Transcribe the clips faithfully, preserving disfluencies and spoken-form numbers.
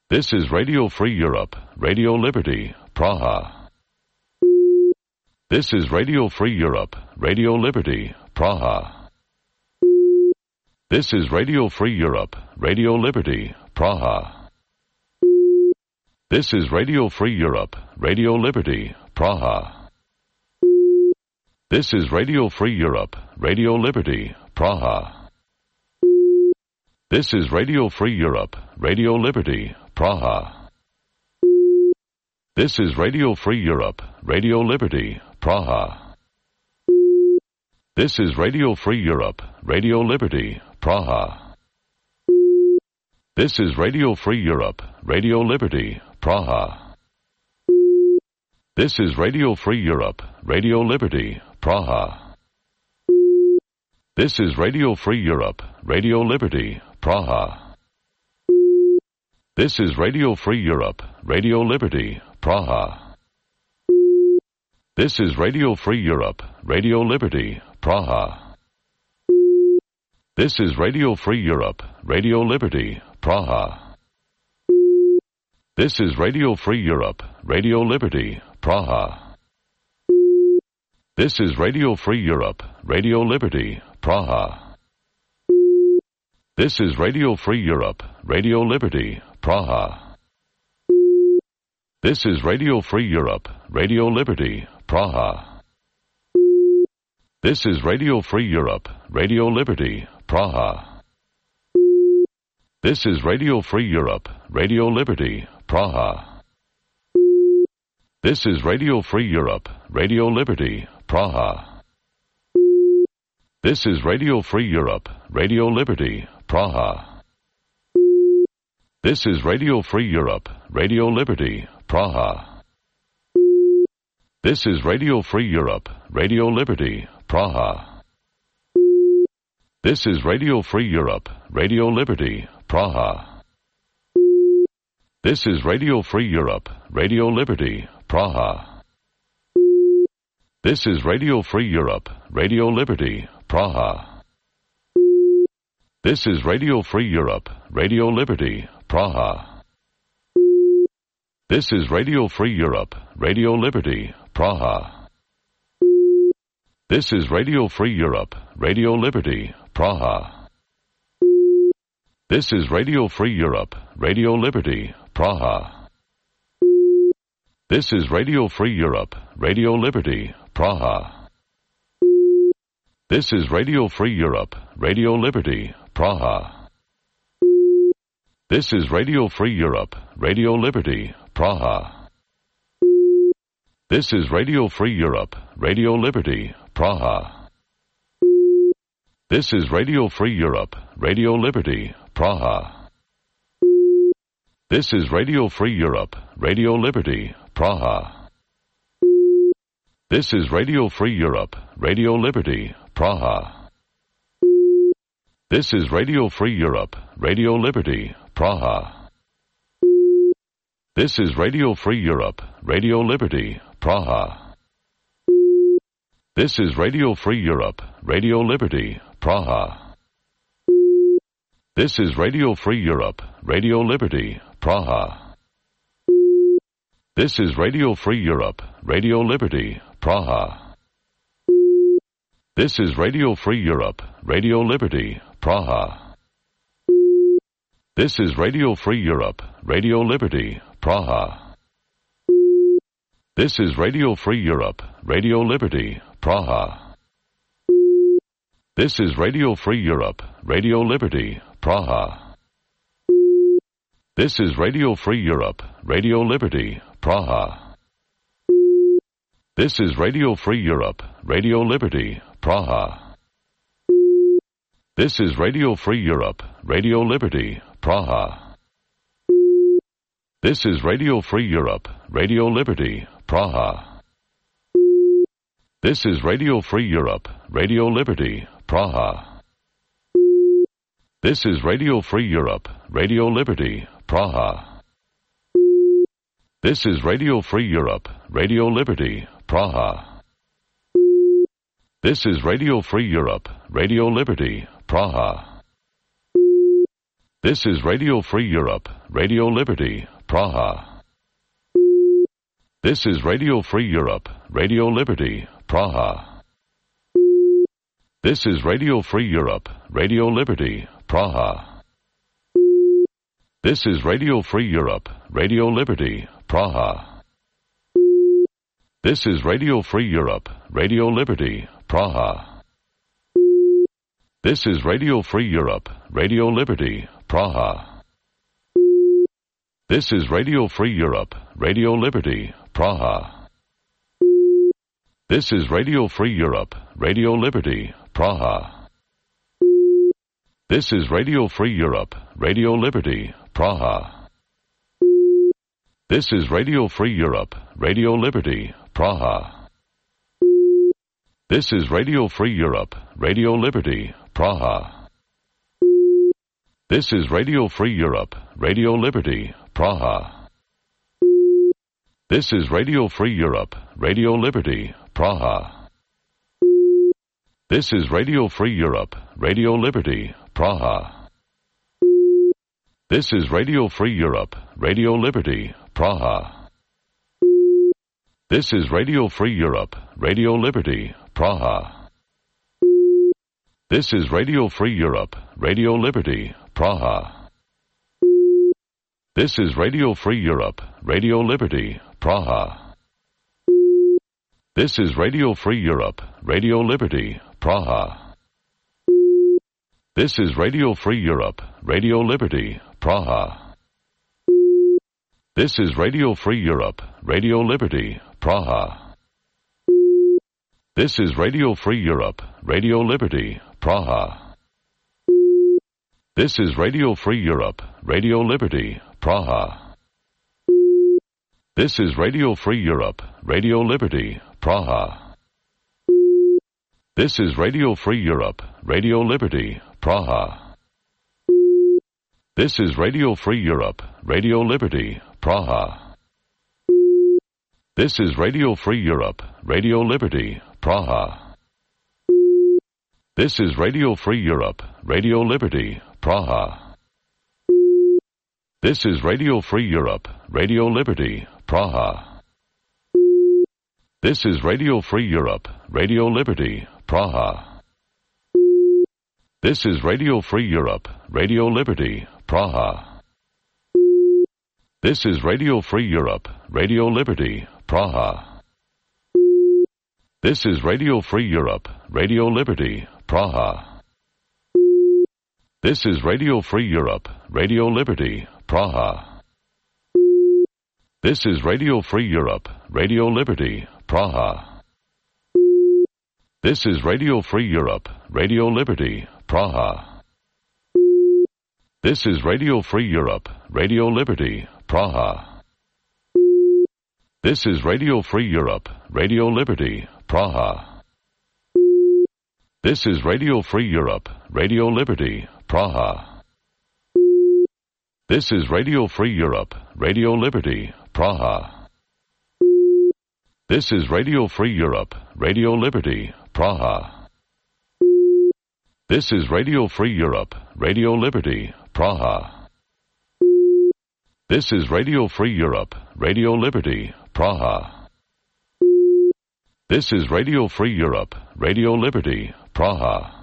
This is Radio Free Europe, Radio Liberty, Praha. This is Radio Free Europe, Radio Liberty, Praha. This is Radio Free Europe, Radio Liberty, Praha. This is Radio Free Europe, Radio Liberty, Praha. This is Radio Free Europe, Radio Liberty, Praha. This is Radio Free Europe, Radio Liberty, Praha. This is Radio Free Europe, Radio Liberty, Praha. This is Radio Free Europe, Radio Liberty, Praha. This is Radio Free Europe, Radio Liberty, Praha. This is Radio Free Europe, Radio Liberty, Praha. This is Radio Free Europe, Radio Liberty, Praha. This is Radio Free Europe, Radio Liberty, Praha. This is Radio Free Europe, Radio Liberty, Praha. This is Radio Free Europe, Radio Liberty, Praha. This is Radio Free Europe, Radio Liberty, Praha. This is Radio Free Europe, Radio Liberty, Praha. This is Radio Free Europe, Radio Liberty, Praha. This is Radio Free Europe, Radio Liberty, Praha. This is Radio Free Europe, Radio Liberty, Praha. This is Radio Free Europe, Radio Liberty, Praha. This is Radio Free Europe, Radio Liberty, Praha. This is Radio Free Europe, Radio Liberty, Praha. This is Radio Free Europe, Radio Liberty, Praha. This is Radio Free Europe, Radio Liberty, Praha. This is Radio Free Europe, Radio Liberty, Praha. This is Radio Free Europe, Radio Liberty, Praha. This is Radio Free Europe, Radio Liberty, Praha. This is Radio Free Europe, Radio Liberty, Praha. This is Radio Free Europe, Radio Liberty, Praha. This is Radio Free Europe, Radio Liberty, Praha. This is Radio Free Europe, Radio Liberty, Praha. This is Radio Free Europe, Radio Liberty, Praha. This is Radio Free Europe, Radio Liberty, Praha. This is Radio Free Europe, Radio Liberty, Praha. This is Radio Free Europe, Radio Liberty, Praha. This is Radio Free Europe, Radio Liberty, Praha. This is Radio Free Europe, Radio Liberty, Praha. This is Radio Free Europe, Radio Liberty, Praha. This is Radio Free Europe, Radio Liberty, Praha. This is Radio Free Europe, Radio Liberty, Praha. This is Radio Free Europe, Radio Liberty, Praha. This is Radio Free Europe, Radio Liberty, Praha. This is Radio Free Europe, Radio Liberty, Praha. This is Radio Free Europe, Radio Liberty, Praha. This is Radio Free Europe, Radio Liberty, Praha. This is Radio Free Europe, Radio Liberty, Praha. This is Radio Free Europe, Radio Liberty, Praha. This is Radio Free Europe, Radio Liberty, Praha. This is Radio Free Europe, Radio Liberty, Praha. This is Radio Free Europe, Radio Liberty, Praha. This is Radio Free Europe, Radio Liberty, Praha. This is Radio Free Europe, Radio Liberty, Praha. This is Radio Free Europe, Radio Liberty, Praha. This is Radio Free Europe, Radio Liberty, Praha. This is Radio Free Europe, Radio Liberty, Praha. This is Radio Free Europe, Radio Liberty, Praha. This is Radio Free Europe, Radio Liberty, Praha. This is Radio Free Europe, Radio Liberty, Praha. This is Radio Free Europe, Radio Liberty, Praha. This is Radio Free Europe, Radio Liberty, Praha. This is Radio Free Europe, Radio Liberty, Praha. This is Radio Free Europe, Radio Liberty, Praha. This is Radio Free Europe, Radio Liberty, Praha. This is Radio Free Europe, Radio Liberty, Praha. This is Radio Free Europe, Radio Liberty, Praha. This is Radio Free Europe, Radio Liberty, Praha. This is Radio Free Europe, Radio Liberty, Praha. This is Radio Free Europe, Radio Liberty, Praha. This is Radio Free Europe, Radio Liberty, Praha. This is Radio Free Europe, Radio Liberty, Praha. This is Radio Free Europe, Radio Liberty, Praha. This is Radio Free Europe, Radio Liberty, Praha. This is Radio Free Europe, Radio Liberty, Praha. This is Radio Free Europe, Radio Liberty, Praha. This is Radio Free Europe, Radio Liberty, Praha. This is Radio Free Europe, Radio Liberty, Praha. This is Radio Free Europe, Radio Liberty, Praha. This is Radio Free Europe, Radio Liberty, Praha. This is Radio Free Europe, Radio Liberty, Praha. This is Radio Free Europe, Radio Liberty, Praha. This is Radio Free Europe, Radio Liberty, Praha. This is Radio Free Europe, Radio Liberty, Praha. This is Radio Free Europe, Radio Liberty, Praha. This is Radio Free Europe, Radio Liberty, Praha. This is Radio Free Europe, Radio Liberty, Praha. This is Radio Free Europe, Radio Liberty, Praha. This is Radio Free Europe, Radio Liberty, Praha. This is Radio Free Europe, Radio Liberty, Praha. This is Radio Free Europe, Radio Liberty, Praha. This is Radio Free Europe, Radio Liberty, Praha. This is Radio Free Europe, Radio Liberty, Praha. This is Radio Free Europe, Radio Liberty, Praha. This is Radio Free Europe, Radio Liberty, Praha. This is Radio Free Europe, Radio Liberty, Praha. This is Radio Free Europe, Radio Liberty, Praha. This is Radio Free Europe, Radio Liberty, Praha. This is Radio Free Europe, Radio Liberty, Praha. This is Radio Free Europe, Radio Liberty, Praha. This is Radio Free Europe, Radio Liberty, Praha.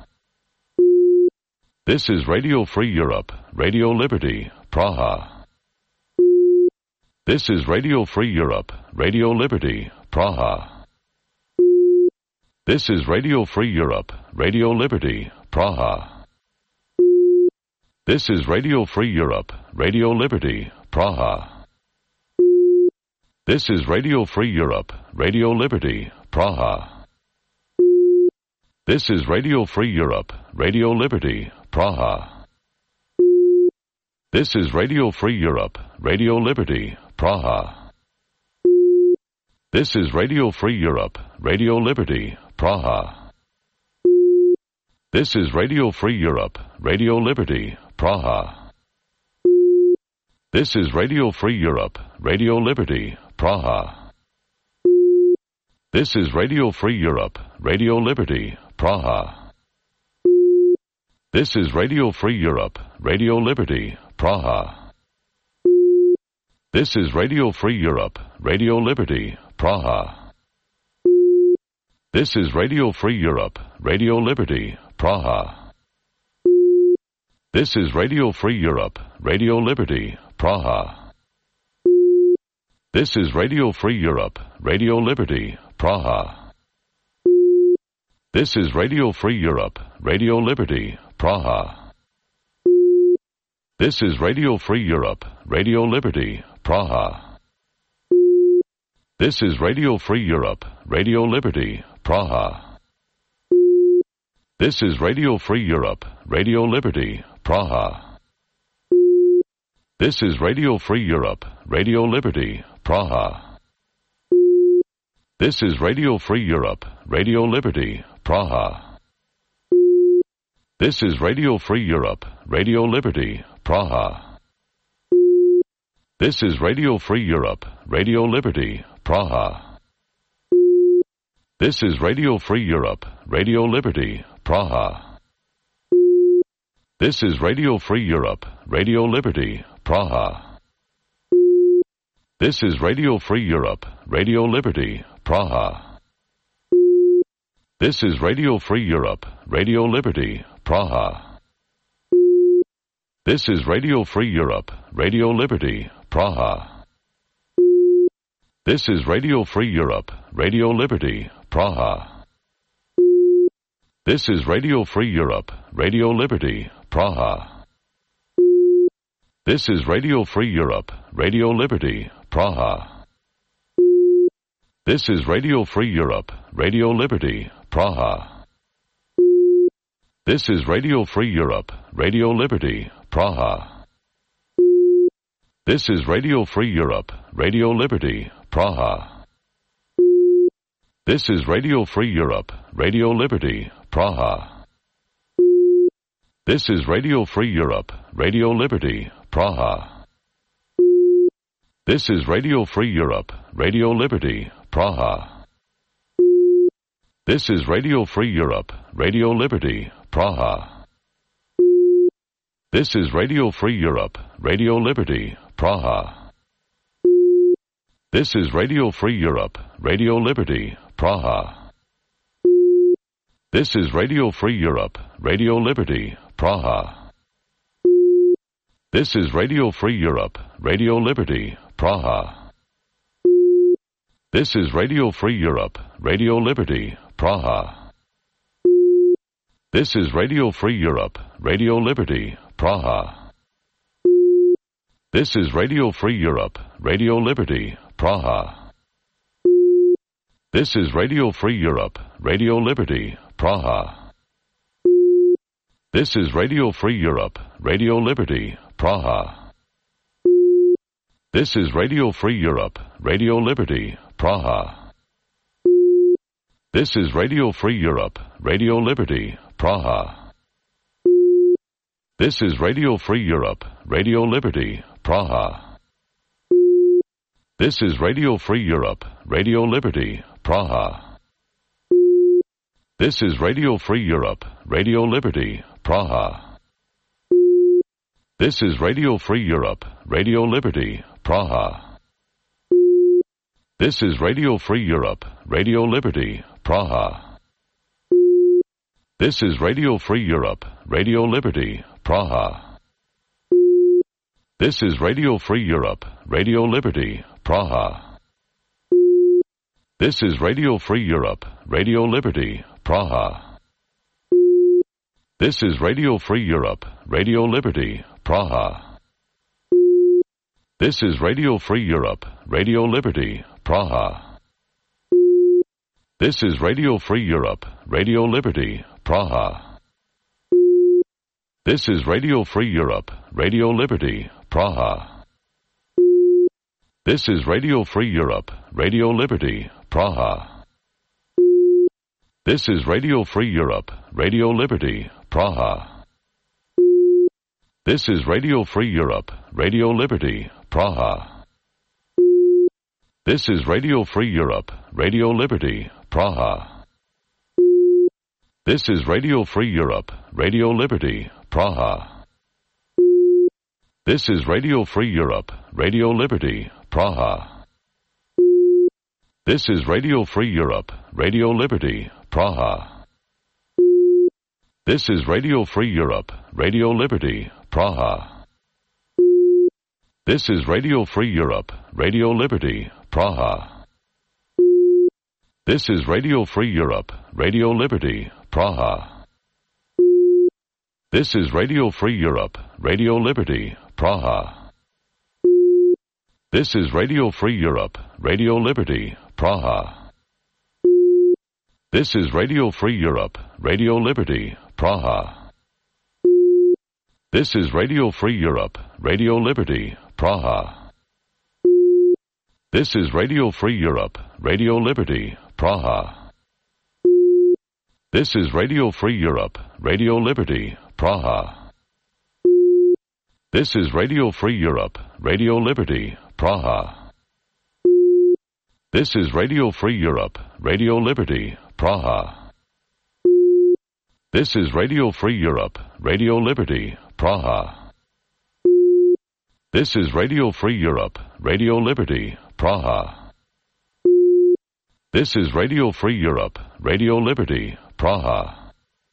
This is Radio Free Europe, Radio Liberty, Praha. This is Radio Free Europe, Radio Liberty, Praha. This is Radio Free Europe, Radio Liberty, Praha. This is Radio Free Europe, Radio Liberty, Praha. This is Radio Free Europe, Radio Liberty, Praha. This is Radio Free Europe, Radio Liberty, Praha. This is Radio Free Europe, Radio Liberty, Praha. This is Radio Free Europe, Radio Liberty, Praha. This is Radio Free Europe, Radio Liberty, Praha. This is Radio Free Europe, Radio Liberty, Praha. This is Radio Free Europe, Radio Liberty, Praha. This is Radio Free Europe, Radio Liberty, Praha. This is Radio Free Europe, Radio Liberty, Praha. This is Radio Free Europe, Radio Liberty, Praha. This is Radio Free Europe, Radio Liberty, Praha. This is Radio Free Europe, Radio Liberty, Praha. This is Radio Free Europe, Radio Liberty, Praha. This is Radio Free Europe, Radio Liberty, Praha. This is Radio Free Europe, Radio Liberty, Praha. This is Radio Free Europe, Radio Liberty, Praha. This is Radio Free Europe, Radio Liberty, Praha. This is Radio Free Europe, Radio Liberty, Praha. This is Radio Free Europe, Radio Liberty, Praha. This is Radio Free Europe, Radio Liberty, Praha. This is Radio Free Europe, Radio Liberty, Praha. This is Radio Free Europe, Radio Liberty, Praha. This is Radio Free Europe, Radio Liberty, Praha. This is Radio Free Europe, Radio Liberty, Praha. This is Radio Free Europe, Radio Liberty, Praha. This is Radio Free Europe, Radio Liberty, Praha. This is Radio Free Europe, Radio Liberty, Praha. This is Radio Free Europe, Radio Liberty, Praha. This is Radio Free Europe, Radio Liberty, Praha. This is Radio Free Europe, Radio Liberty, Praha. This is Radio Free Europe, Radio Liberty, Praha. This is Radio Free Europe, Radio Liberty, Praha. This is Radio Free Europe, Radio Liberty, Praha. This is Radio Free Europe, Radio Liberty, Praha. This is Radio Free Europe, Radio Liberty, Praha. This is Radio Free Europe, Radio Liberty, Praha. This is Radio Free Europe, Radio Liberty, Praha. This is Radio Free Europe, Radio Liberty, Praha. This is Radio Free Europe, Radio Liberty, Praha. This is Radio Free Europe, Radio Liberty, Praha. This is Radio Free Europe, Radio Liberty, Praha. This is Radio Free Europe, Radio Liberty, Praha. This is Radio Free Europe, Radio Liberty, Praha. This is Radio Free Europe, Radio Liberty, Praha. This is Radio Free Europe, Radio Liberty, Praha. This is Radio Free Europe, Radio Liberty, Praha. This is Radio Free Europe, Radio Liberty, Praha. This is Radio Free Europe, Radio Liberty, Praha. This is Radio Free Europe, Radio Liberty, Praha. This is Radio Free Europe, Radio Liberty, Praha. This is Radio Free Europe, Radio Liberty, Praha. This is Radio Free Europe, Radio Liberty, Praha. This is Radio Free Europe, Radio Liberty, Praha. This is Radio Free Europe, Radio Liberty, Praha. This is Radio Free Europe, Radio Liberty, Praha. This is Radio Free Europe, Radio Liberty, Praha. This is Radio Free Europe, Radio Liberty, Praha. This is Radio Free Europe, Radio Liberty, Praha. This is Radio Free Europe, Radio Liberty, Praha. This is Radio Free Europe, Radio Liberty, Praha. This is Radio Free Europe, Radio Liberty, Praha. This is Radio Free Europe, Radio Liberty, Praha. This is Radio Free Europe, Radio Liberty, Praha. This is Radio Free Europe, Radio Liberty, Praha. This is Radio Free Europe, Radio Liberty, Praha. This is Radio Free Europe, Radio Liberty, Praha. This is Radio Free Europe, Radio Liberty, Praha. This is Radio Free Europe, Radio Liberty, Praha. This is Radio Free Europe, Radio Liberty, Praha. This is Radio Free Europe, Radio Liberty, Praha. This is Radio Free Europe, Radio Liberty, Praha. This is Radio Free Europe, Radio Liberty, Praha. This is Radio Free Europe, Radio Liberty, Praha. This is Radio Free Europe, Radio Liberty, Praha. This is Radio Free Europe, Radio Liberty, Praha. This is Radio Free Europe, Radio Liberty, Praha. This is Radio Free Europe, Radio Liberty, Praha. This is Radio Free Europe, Radio Liberty, Praha. This is Radio Free Europe, Radio Liberty, Praha.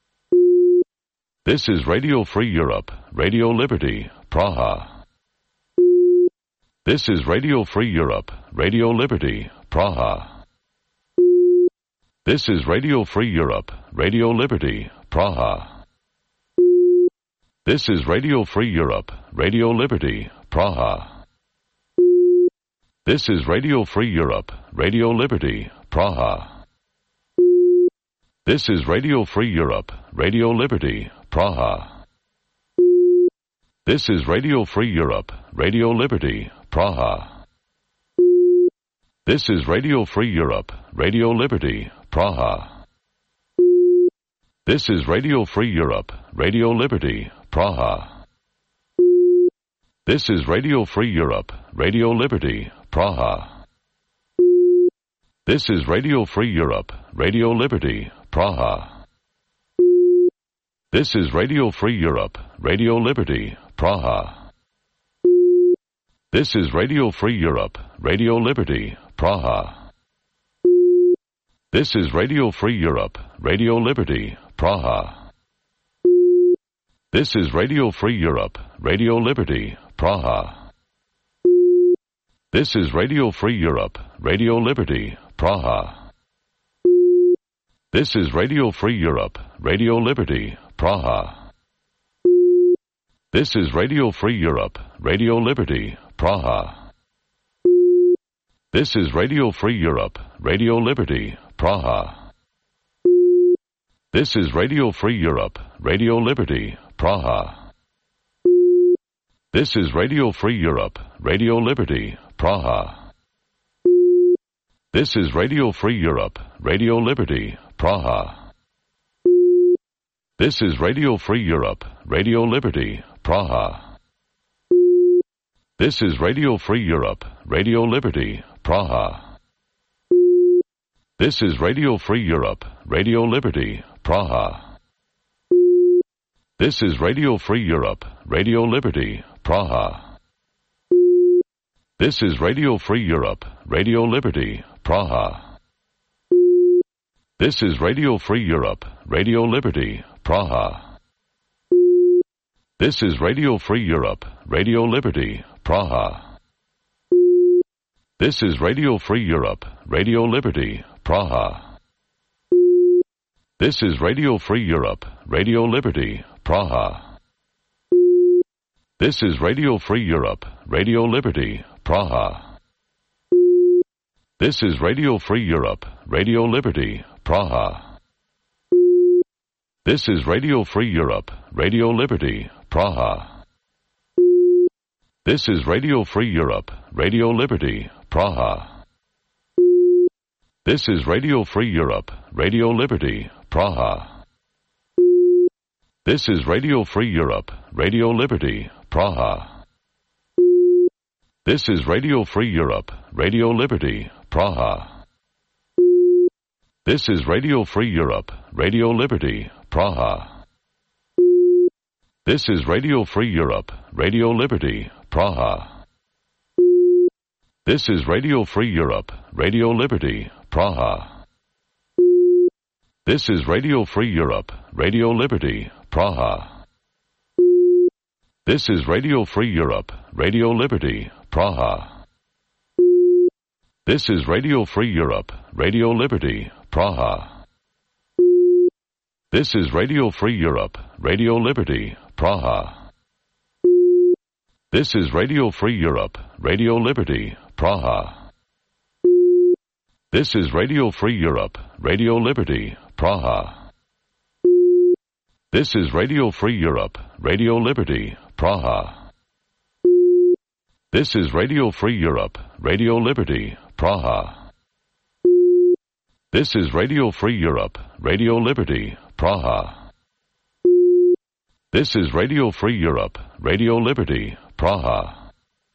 This is Radio Free Europe, Radio Liberty, Praha. This is Radio Free Europe, Radio Liberty, Praha. This is Radio Free Europe, Radio Liberty, Praha. This is Radio Free Europe, Radio Liberty, Praha. This is Radio Free Europe, Radio Liberty, Praha. This is Radio Free Europe, Radio Liberty, Praha. This is Radio Free Europe, Radio Liberty, Praha. This is Radio Free Europe, Radio Liberty, Praha. This is Radio Free Europe, Radio Liberty, Praha. This is Radio Free Europe, Radio Liberty, Praha. This is Radio Free Europe, Radio Liberty, Praha. This is Radio Free Europe, Radio Liberty, Praha. This is Radio Free Europe, Radio Liberty, Praha. This is Radio Free Europe, Radio Liberty, Praha. This is Radio Free Europe, Radio Liberty, Praha. This is Radio Free Europe, Radio Liberty, Praha. This is Radio Free Europe, Radio Liberty, Praha. This is Radio Free Europe, Radio Liberty, Praha. This is Radio Free Europe, Radio Liberty, Praha. This is Radio Free Europe, Radio Liberty, Praha. This is Radio Free Europe, Radio Liberty, Praha. This is Radio Free Europe, Radio Liberty, Praha. This is Radio Free Europe, Radio Liberty, Praha. This is Radio Free Europe, Radio Liberty, Praha. This is Radio Free Europe, Radio Liberty, Praha. This is Radio Free Europe, Radio Liberty, Praha. This is Radio Free Europe, Radio Liberty, Praha. This is Radio Free Europe, Radio Liberty, Praha. This is Radio Free Europe, Radio Liberty, Praha. This is Radio Free Europe, Radio Liberty, Praha. This is Radio Free Europe, Radio Liberty, Praha. This is Radio Free Europe, Radio Liberty, Praha. This is Radio Free Europe, Radio Liberty, Praha. This is Radio Free Europe, Radio Liberty, Praha. This is Radio Free Europe, Radio Liberty, Praha. This is Radio Free Europe, Radio Liberty, Praha. This is Radio Free Europe, Radio Liberty, Praha. This is Radio Free Europe, Radio Liberty, Praha. This is Radio Free Europe, Radio Liberty, Praha. This is Radio Free Europe, Radio Liberty, Praha. This is Radio Free Europe, Radio Liberty, Praha. This is Radio Free Europe, Radio Liberty, Praha. This is Radio Free Europe, Radio Liberty, Praha. This is Radio Free Europe, Radio Liberty, Praha. This is Radio Free Europe, Radio Liberty, Praha. This is Radio Free Europe, Radio Liberty, Praha. This is Radio Free Europe, Radio Liberty, Praha. This is Radio Free Europe, Radio Liberty, Praha. This is Radio Free Europe, Radio Liberty, Praha. This is Radio Free Europe, Radio Liberty, Praha. This is Radio Free Europe, Radio Liberty, Praha.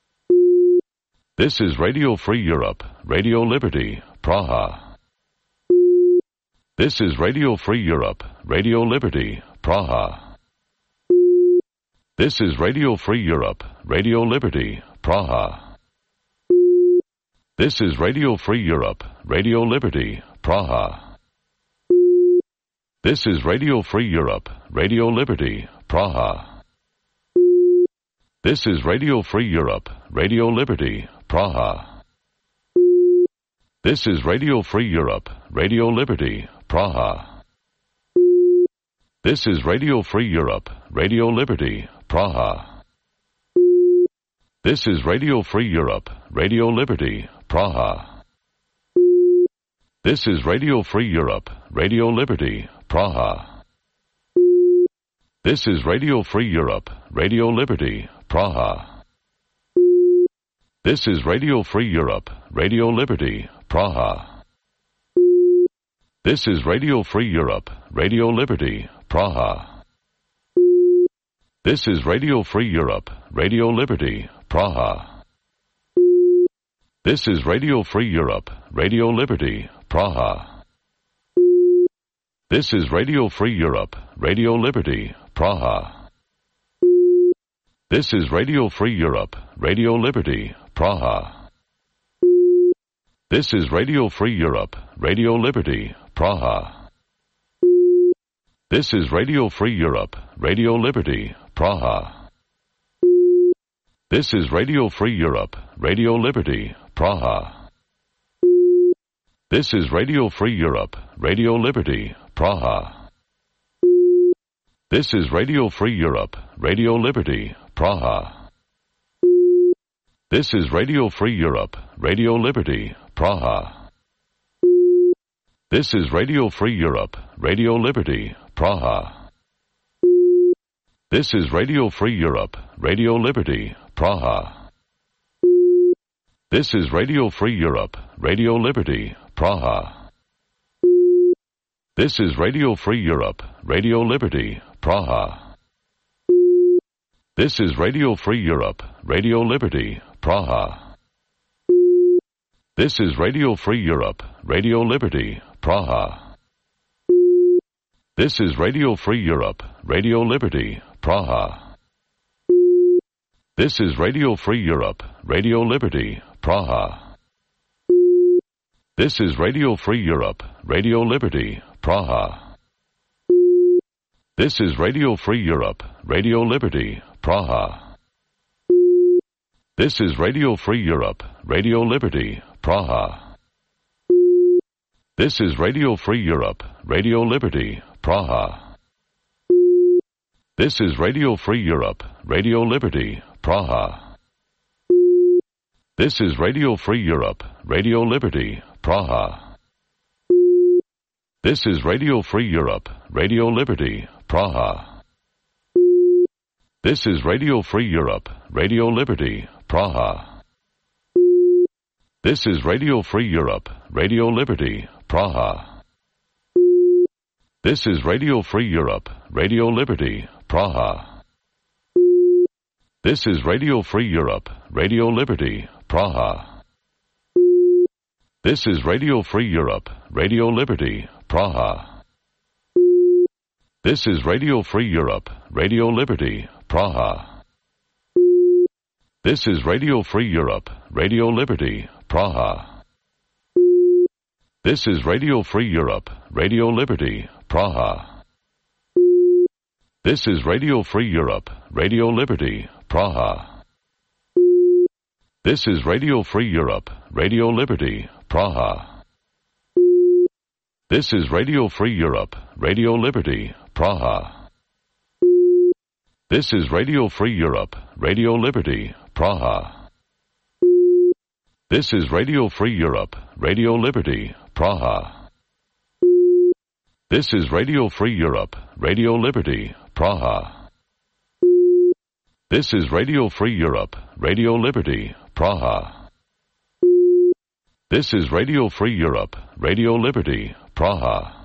This is Radio Free Europe, Radio Liberty, Praha. This is Radio Free Europe, Radio Liberty, Praha. This is Radio Free Europe, Radio Liberty, Praha. This is Radio Free Europe, Radio Liberty, Praha. This is Radio Free Europe, Radio Liberty, Praha. This is Radio Free Europe, Radio Liberty, Praha. This is Radio Free Europe, Radio Liberty, Praha. This is Radio Free Europe, Radio Liberty, Praha. This is Radio Free Europe, Radio Liberty, Praha. This is Radio Free Europe, Radio Liberty, Praha. This is Radio Free Europe, Radio Liberty, Praha. This is Radio Free Europe, Radio Liberty, Praha. This is Radio Free Europe, Radio Liberty, Praha. This is Radio Free Europe, Radio Liberty, Praha. This is Radio Free Europe, Radio Liberty, Praha. This is Radio Free Europe, Radio Liberty, Praha. This is Radio Free Europe, Radio Liberty, Praha. This is Radio Free Europe, Radio Liberty, Praha. This is Radio Free Europe, Radio Liberty, Praha. This is Radio Free Europe, Radio Liberty, Praha. This is Radio Free Europe, Radio Liberty, Praha. This is Radio Free Europe, Radio Liberty, Praha. This is Radio Free Europe, Radio Liberty, Praha. This is Radio Free Europe, Radio Liberty, Praha. This is Radio Free Europe, Radio Liberty, Praha. This is Radio Free Europe, Radio Liberty, Praha. This is Radio Free Europe, Radio Liberty, Praha. This is Radio Free Europe, Radio Liberty, Praha. This is Radio Free Europe, Radio Liberty, Praha. This is Radio Free Europe, Radio Liberty, Praha. This is Radio Free Europe, Radio Liberty, Praha. This is Radio Free Europe, Radio Liberty, Praha. This is Radio Free Europe, Radio Liberty, Praha. This is Radio Free Europe, Radio Liberty, Praha. This is Radio Free Europe, Radio Liberty, Praha. This is Radio Free Europe, Radio Liberty, Praha. This is Radio Free Europe, Radio Liberty, Praha. This is Radio Free Europe, Radio Liberty, Praha. This is Radio Free Europe, Radio Liberty, Praha. This is Radio Free Europe, Radio Liberty, Praha. This is Radio Free Europe, Radio Liberty, Praha. This is Radio Free Europe, Radio Liberty, Praha. This is Radio Free Europe, Radio Liberty, Praha. This is Radio Free Europe, Radio Liberty, Praha. This is Radio Free Europe, Radio Liberty, Praha. This is Radio Free Europe, Radio Liberty, Praha. This is Radio Free Europe, Radio Liberty, Praha. This is Radio Free Europe, Radio Liberty, Praha. This is Radio Free Europe, Radio Liberty, Praha. This is Radio Free Europe, Radio Liberty, Praha. This is Radio Free Europe, Radio Liberty, Praha. This is Radio Free Europe, Radio Liberty, Praha. This is Radio Free Europe, Radio Liberty, Praha. This is Radio Free Europe, Radio Liberty, Praha.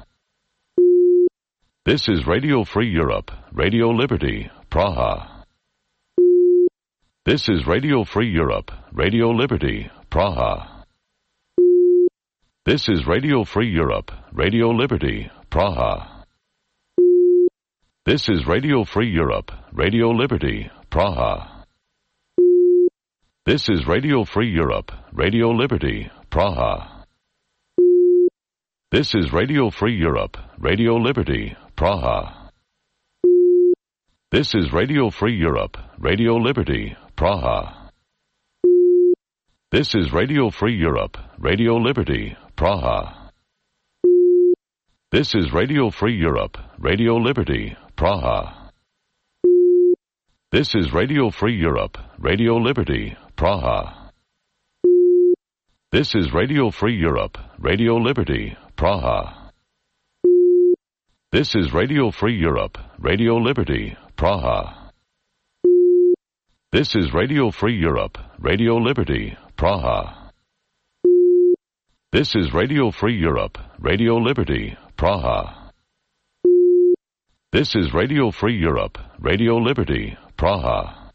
This is Radio Free Europe, Radio Liberty, Praha. This is Radio Free Europe, Radio Liberty, Praha. This is Radio Free Europe, Radio Liberty, Praha. This is Radio Free Europe, Radio Liberty, Praha. This is Radio Free Europe, Radio Liberty, Praha. This is Radio Free Europe, Radio Liberty, Praha. This is Radio Free Europe, Radio Liberty, Praha. This is Radio Free Europe, Radio Liberty, Praha. This is Radio Free Europe, Radio Liberty, Praha. This is Radio Free Europe, Radio Liberty, Praha. This is Radio Free Europe, Radio Liberty, Praha. This is Radio Free Europe, Radio Liberty, Praha. This is Radio Free Europe, Radio Liberty, Praha. This is Radio Free Europe, Radio Liberty, Praha. This is Radio Free Europe, Radio Liberty, Praha.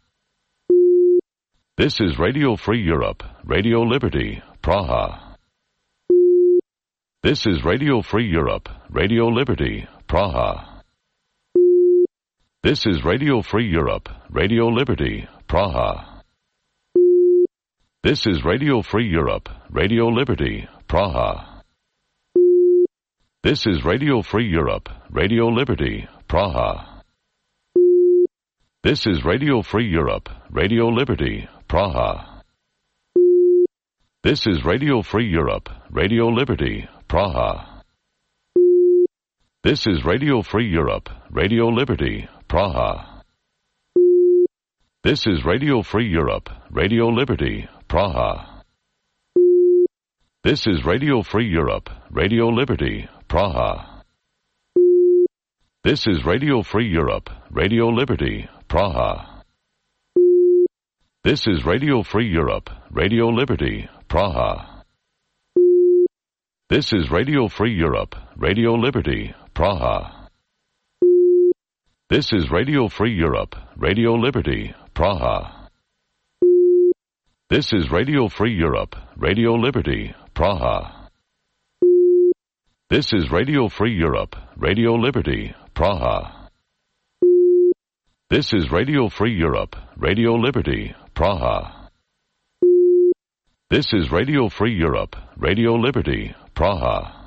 This is Radio Free Europe, Radio Liberty, Praha. This is Radio Free Europe, Radio Liberty, Praha. This is Radio Free Europe, Radio Liberty, Praha. This is Radio Free Europe, Radio Liberty, Praha. This is Radio Free Europe, Radio Liberty, Praha. This is Radio Free Europe, Radio Liberty, Praha. This is Radio Free Europe, Radio Liberty, Praha. This is Radio Free Europe, Radio Liberty, Praha. This is Radio Free Europe, Radio Liberty, Praha. This is Radio Free Europe, Radio Liberty, Praha. This is Radio Free Europe, Radio Liberty, Praha. This is Radio Free Europe, Radio Liberty, Praha. This is Radio Free Europe, Radio Liberty, Praha. This is Radio Free Europe, Radio Liberty, Praha. This is Radio Free Europe, Radio Liberty, Praha. This is Radio Free Europe, Radio Liberty, Praha. This is Radio Free Europe, Radio Liberty, Praha. This is Radio Free Europe, Radio Liberty, Praha.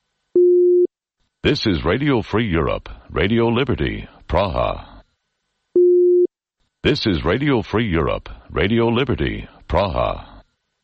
This is Radio Free Europe, Radio Liberty, Praha. This is Radio Free Europe, Radio Liberty, Praha.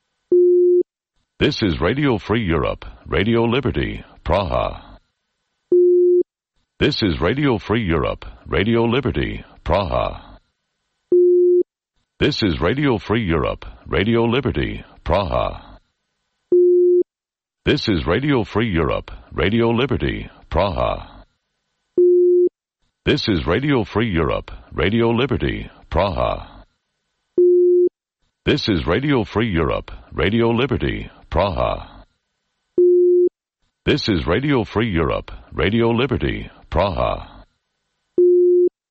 This is Radio Free Europe, Radio Liberty, Praha. This is Radio Free Europe, Radio Liberty, Praha. This is Radio Free Europe, Radio Liberty, Praha. This is Radio Free Europe, Radio Liberty, Praha. This is Radio Free Europe, Radio Liberty, Praha. This is Radio Free Europe, Radio Liberty, Praha. This is Radio Free Europe, Radio Liberty, Praha.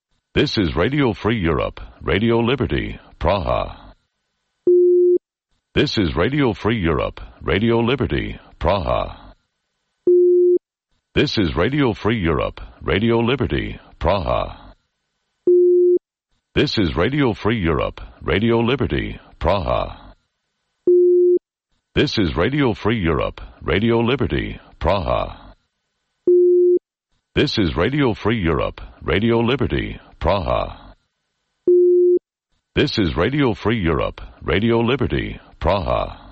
This is Radio Free Europe, Radio Liberty, Praha. This is Radio Free Europe, Radio Liberty, Praha. This is Radio Free Europe, Radio Liberty, Praha. This is Radio Free Europe, Radio Liberty, Praha. This is Radio Free Europe, Radio Liberty, Praha. This is Radio Free Europe, Radio Liberty, Praha. This is Radio Free Europe, Radio Liberty, Praha.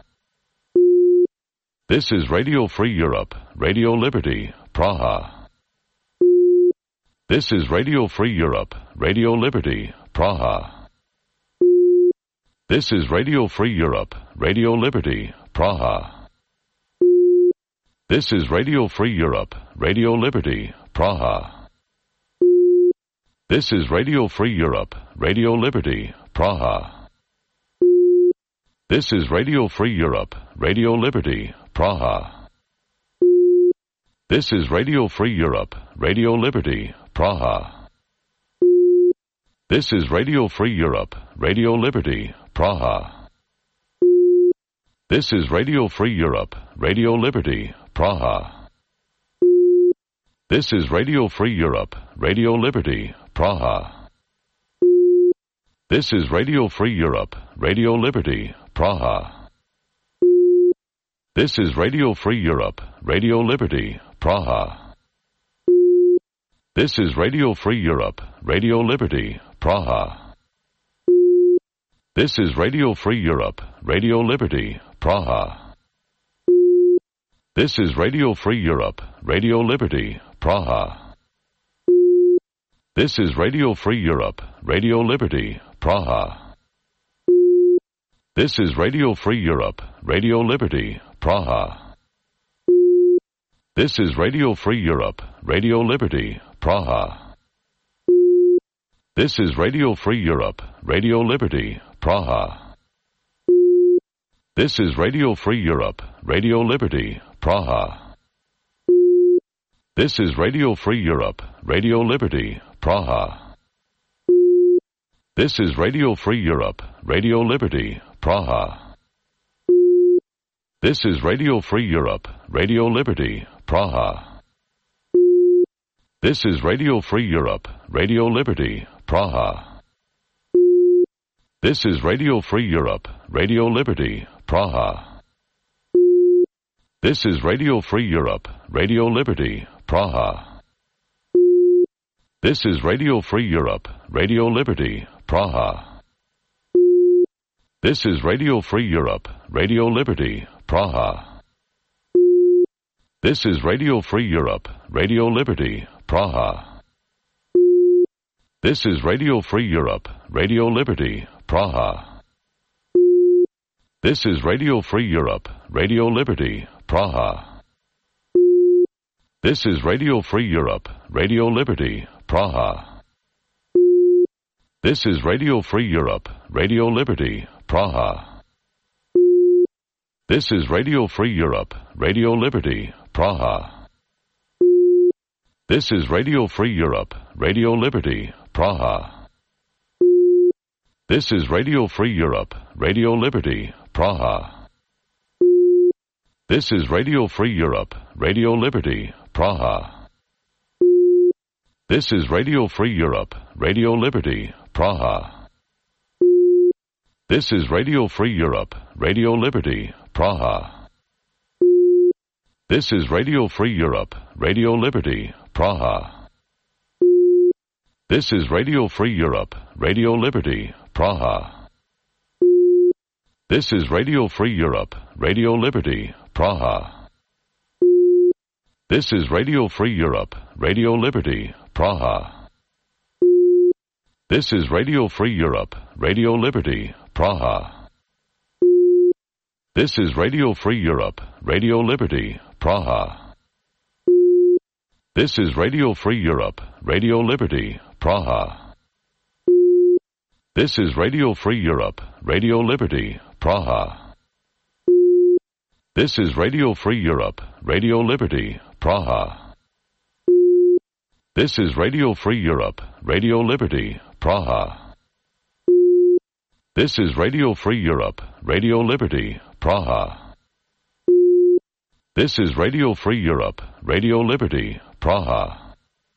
This is Radio Free Europe, Radio Liberty, Praha. This is Radio Free Europe, Radio Liberty, Praha. This is Radio Free Europe, Radio Liberty, Praha. This is Radio Free Europe, Radio Liberty, Praha. This is Radio Free Europe, Radio Liberty, Praha. This is Radio Free Europe, Radio Liberty, Praha. This is Radio Free Europe, Radio Liberty, Praha. This is Radio Free Europe, Radio Liberty, Praha. This is Radio Free Europe, Radio Liberty, Praha. This is Radio Free Europe, Radio Liberty, Praha. This is Radio Free Europe, Radio Liberty, Praha. This is Radio Free Europe, Radio Liberty, Praha. This is Radio Free Europe, Radio Liberty, Praha. This is Radio Free Europe, Radio Liberty, Praha. This is Radio Free Europe, Radio Liberty, Praha. This is Radio Free Europe, Radio Liberty, Praha. This is Radio Free Europe, Radio Liberty, Praha. This is Radio Free Europe, Radio Liberty, Praha. This is Radio Free Europe, Radio Liberty, Praha. This is Radio Free Europe, Radio Liberty, Praha. This is Radio Free Europe, Radio Liberty, Praha. This is Radio Free Europe, Radio Liberty, Praha. This is Radio Free Europe, Radio Liberty, Praha. This is Radio Free Europe, Radio Liberty, Praha. This is Radio Free Europe, Radio Liberty, Praha. This is Radio Free Europe, Radio Liberty, Praha. This is Radio Free Europe, Radio Liberty, Praha. This is Radio Free Europe, Radio Liberty, Praha. This is Radio Free Europe, Radio Liberty, Praha. This is Radio Free Europe, Radio Liberty, Praha. This is Radio Free Europe, Radio Liberty, Praha. This is Radio Free Europe, Radio Liberty, Praha. This is Radio Free Europe, Radio Liberty, Praha. This is Radio Free Europe, Radio Liberty, Praha. This is Radio Free Europe, Radio Liberty, Praha. This is Radio Free Europe, Radio Liberty, Praha. This is Radio Free Europe, Radio Liberty, Praha. This is Radio Free Europe, Radio Liberty, Praha. This is Radio Free Europe, Radio Liberty, Praha. This is Radio Free Europe, Radio Liberty, Praha. This is Radio Free Europe, Radio Liberty, Praha. This is Radio Free Europe, Radio Liberty, Praha. This is Radio Free Europe, Radio Liberty, Praha. This is Radio Free Europe, Radio Liberty, Praha. This is Radio Free Europe, Radio Liberty, Praha. This is Radio Free Europe, Radio Liberty, Praha. This is Radio Free Europe, Radio Liberty, Praha. This is Radio Free Europe, Radio Liberty, Praha. This is Radio Free Europe, Radio Liberty, Praha. This is Radio Free Europe, Radio Liberty, Praha. This is Radio Free Europe, Radio Liberty, Praha.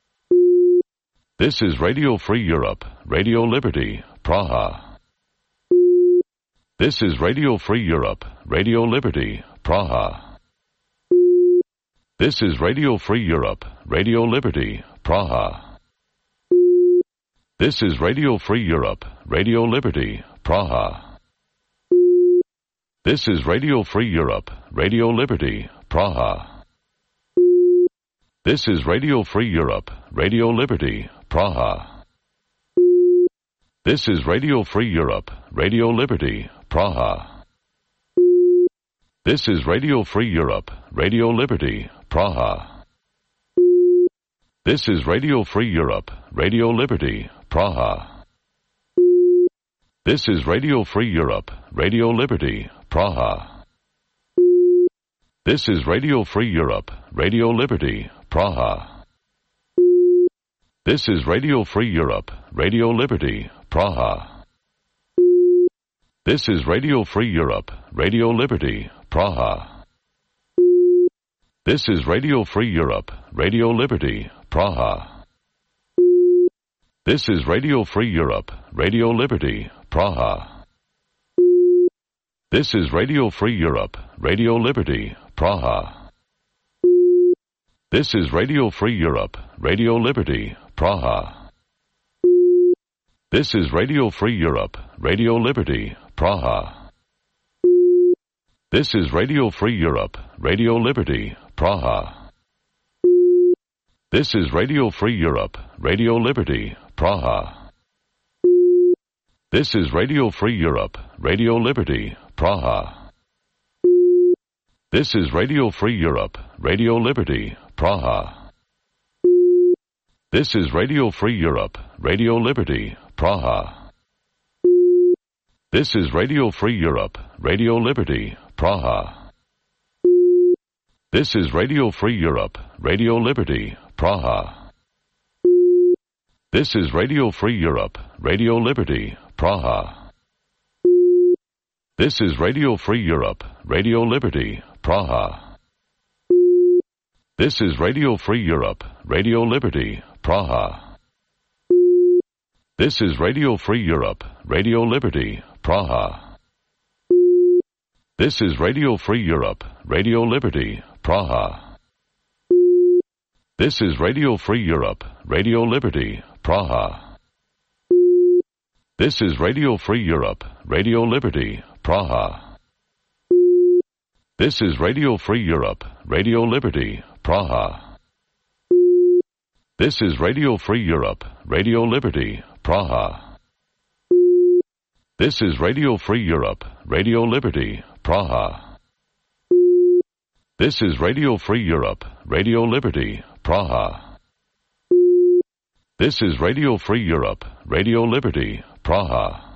This is Radio Free Europe, Radio Liberty, Praha. This is Radio Free Europe, Radio Liberty, Praha. This is Radio Free Europe, Radio Liberty, Praha. This is Radio Free Europe, Radio Liberty, Praha. This is Radio Free Europe, Radio Liberty, Praha. This is Radio Free Europe, Radio Liberty, Praha. This is Radio Free Europe, Radio Liberty, Praha. This is Radio Free Europe, Radio Liberty, Praha. This is Radio Free Europe, Radio Liberty, Praha. This is Radio Free Europe, Radio Liberty, Praha. This is Radio Free Europe, Radio Liberty, Praha. This is Radio Free Europe, Radio Liberty, Praha. This is Radio Free Europe, Radio Liberty, Praha. This is Radio Free Europe, Radio Liberty, Praha. This is Radio Free Europe, Radio Liberty, Praha. This is Radio Free Europe, Radio Liberty, Praha. This is Radio Free Europe, Radio Liberty, Praha. This is Radio Free Europe, Radio Liberty, Praha. This is Radio Free Europe, Radio Liberty, Praha. This is Radio Free Europe, Radio Liberty, Praha. This is Radio Free Europe, Radio Liberty, Praha. This is Radio Free Europe, Radio Liberty, Praha. This is Radio Free Europe, Radio Liberty, Praha. This is Radio Free Europe, Radio Liberty, Praha. This is Radio Free Europe, Radio Liberty, Praha. This is Radio Free Europe, Radio Liberty, Praha. This is Radio Free Europe, Radio Liberty, Praha. This is Radio Free Europe, Radio Liberty, Praha. This is Radio Free Europe, Radio Liberty, Praha. This is Radio Free Europe, Radio Liberty, Praha. This is Radio Free Europe, Radio Liberty, Praha. This is Radio Free Europe, Radio Liberty, Praha. This is Radio Free Europe, Radio Liberty, Praha. This is Radio Free Europe, Radio Liberty, Praha. This is Radio Free Europe, Radio Liberty, Praha. This is Radio Free Europe, Radio Liberty, Praha. This is Radio Free Europe, Radio Liberty, Praha.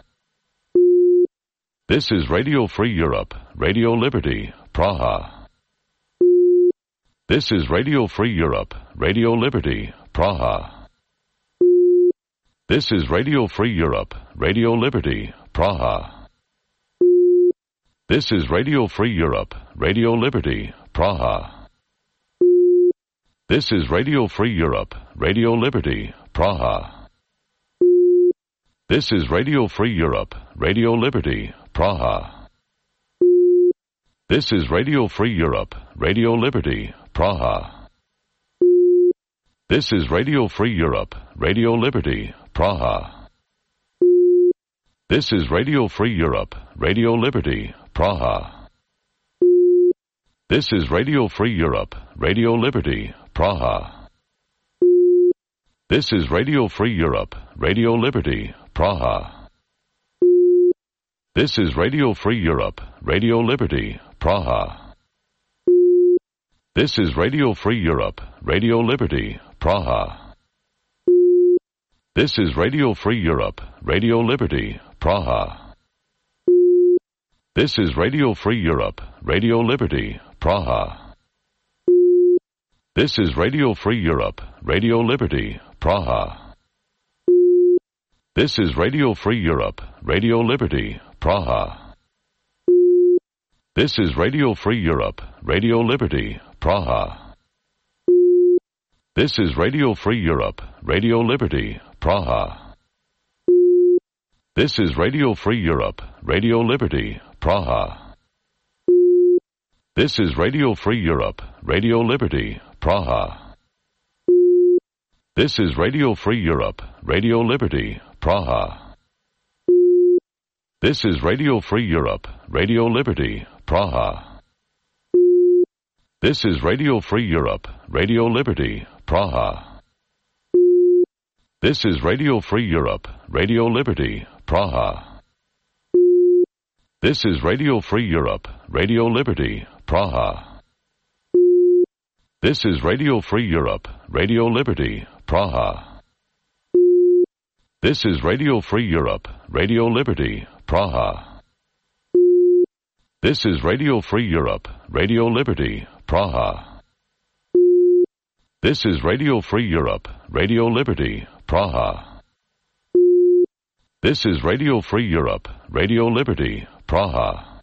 This is Radio Free Europe, Radio Liberty, Praha. This is Radio Free Europe, Radio Liberty, Praha. This is Radio Free Europe, Radio Liberty, Praha. This is Radio Free Europe, Radio Liberty, Praha. This is Radio Free Europe, Radio Liberty, Praha. This is Radio Free Europe, Radio Liberty, Praha. This is Radio Free Europe, Radio Liberty, Praha. This is Radio Free Europe, Radio Liberty, Praha. This is Radio Free Europe, Radio Liberty, Praha. This is Radio Free Europe, Radio Liberty, Praha. This is Radio Free Europe, Radio Liberty, Praha. This is Radio Free Europe, Radio Liberty, Praha. This is Radio Free Europe, Radio Liberty, Praha. This is Radio Free Europe, Radio Liberty, Praha. This is Radio Free Europe, Radio Liberty, Praha. This is Radio Free Europe, Radio Liberty, Praha. This is Radio Free Europe, Radio Liberty, Praha. This is Radio Free Europe, Radio Liberty, Praha. This is Radio Free Europe, Radio Liberty, Praha. This is Radio Free Europe, Radio Liberty, Praha. This is Radio Free Europe, Radio Liberty, Praha. This is Radio Free Europe, Radio Liberty, Praha. This is Radio Free Europe, Radio Liberty, Praha. This is Radio Free Europe, Radio Liberty, Praha. This is Radio Free Europe, Radio Liberty, Praha. This is Radio Free Europe, Radio Liberty, Praha. This is Radio Free Europe, Radio Liberty, Praha. This is Radio Free Europe, Radio Liberty, Praha. This is Radio Free Europe, Radio Liberty, Praha. This is Radio Free Europe, Radio Liberty, Praha. This is Radio Free Europe, Radio Liberty, Praha.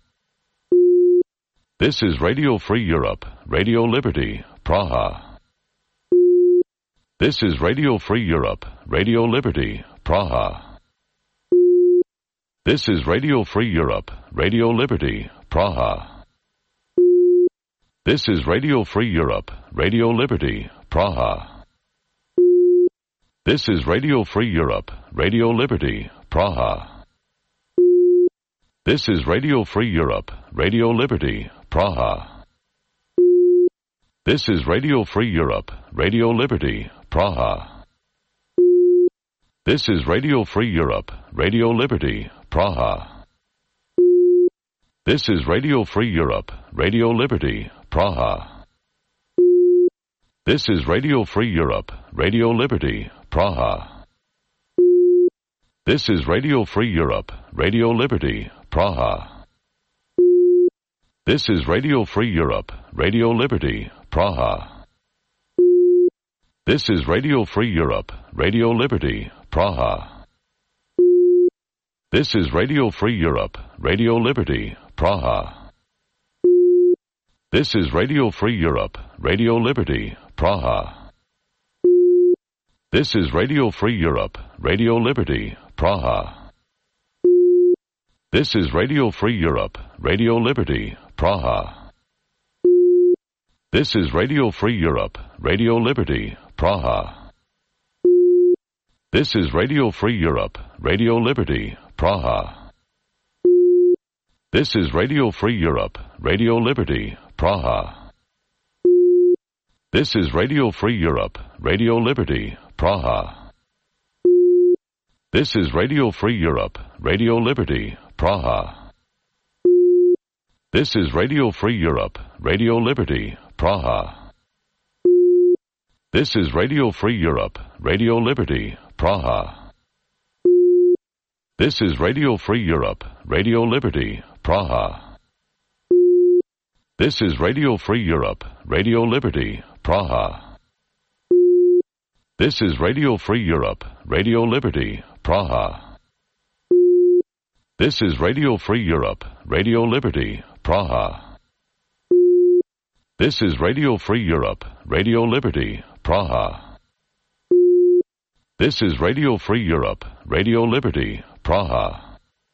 This is Radio Free Europe, Radio Liberty, Praha. This is Radio Free Europe, Radio Liberty, Praha. This is Radio Free Europe, Radio Liberty, Praha. This is Radio Free Europe, Radio Liberty, Praha. This is Radio Free Europe, Radio Liberty, Praha. This is Radio Free Europe, Radio Liberty, Praha. This is Radio Free Europe, Radio Liberty, Praha. This is Radio Free Europe, Radio Liberty, Praha. This is Radio Free Europe, Radio Liberty, Praha. This is Radio Free Europe, Radio Liberty, Praha. This is Radio Free Europe, Radio Liberty, Praha. This is Radio Free Europe, Radio Liberty, Praha. This is Radio Free Europe, Radio Liberty, Praha. This is Radio Free Europe, Radio Liberty, Praha. This is Radio Free Europe, Radio Liberty, Praha. This is Radio Free Europe, Radio Liberty, Praha. This is Radio Free Europe, Radio Liberty, Praha. This is Radio Free Europe, Radio Liberty, Praha. This is Radio Free Europe, Radio Liberty, Praha. This is Radio Free Europe, Radio Liberty, Praha. This is Radio Free Europe, Radio Liberty, Praha. This is Radio Free Europe, Radio Liberty, Praha. This is Radio Free Europe, Radio Liberty, Praha. This is Radio Free Europe, Radio Liberty, Praha. This is Radio Free Europe, Radio Liberty, Praha. This is Radio Free Europe, Radio Liberty, Praha. This is Radio Free Europe, Radio Liberty, Praha. This is Radio Free Europe, Radio Liberty, Praha. This is Radio Free Europe, Radio Liberty, Praha. This is Radio Free Europe, Radio Liberty, Praha.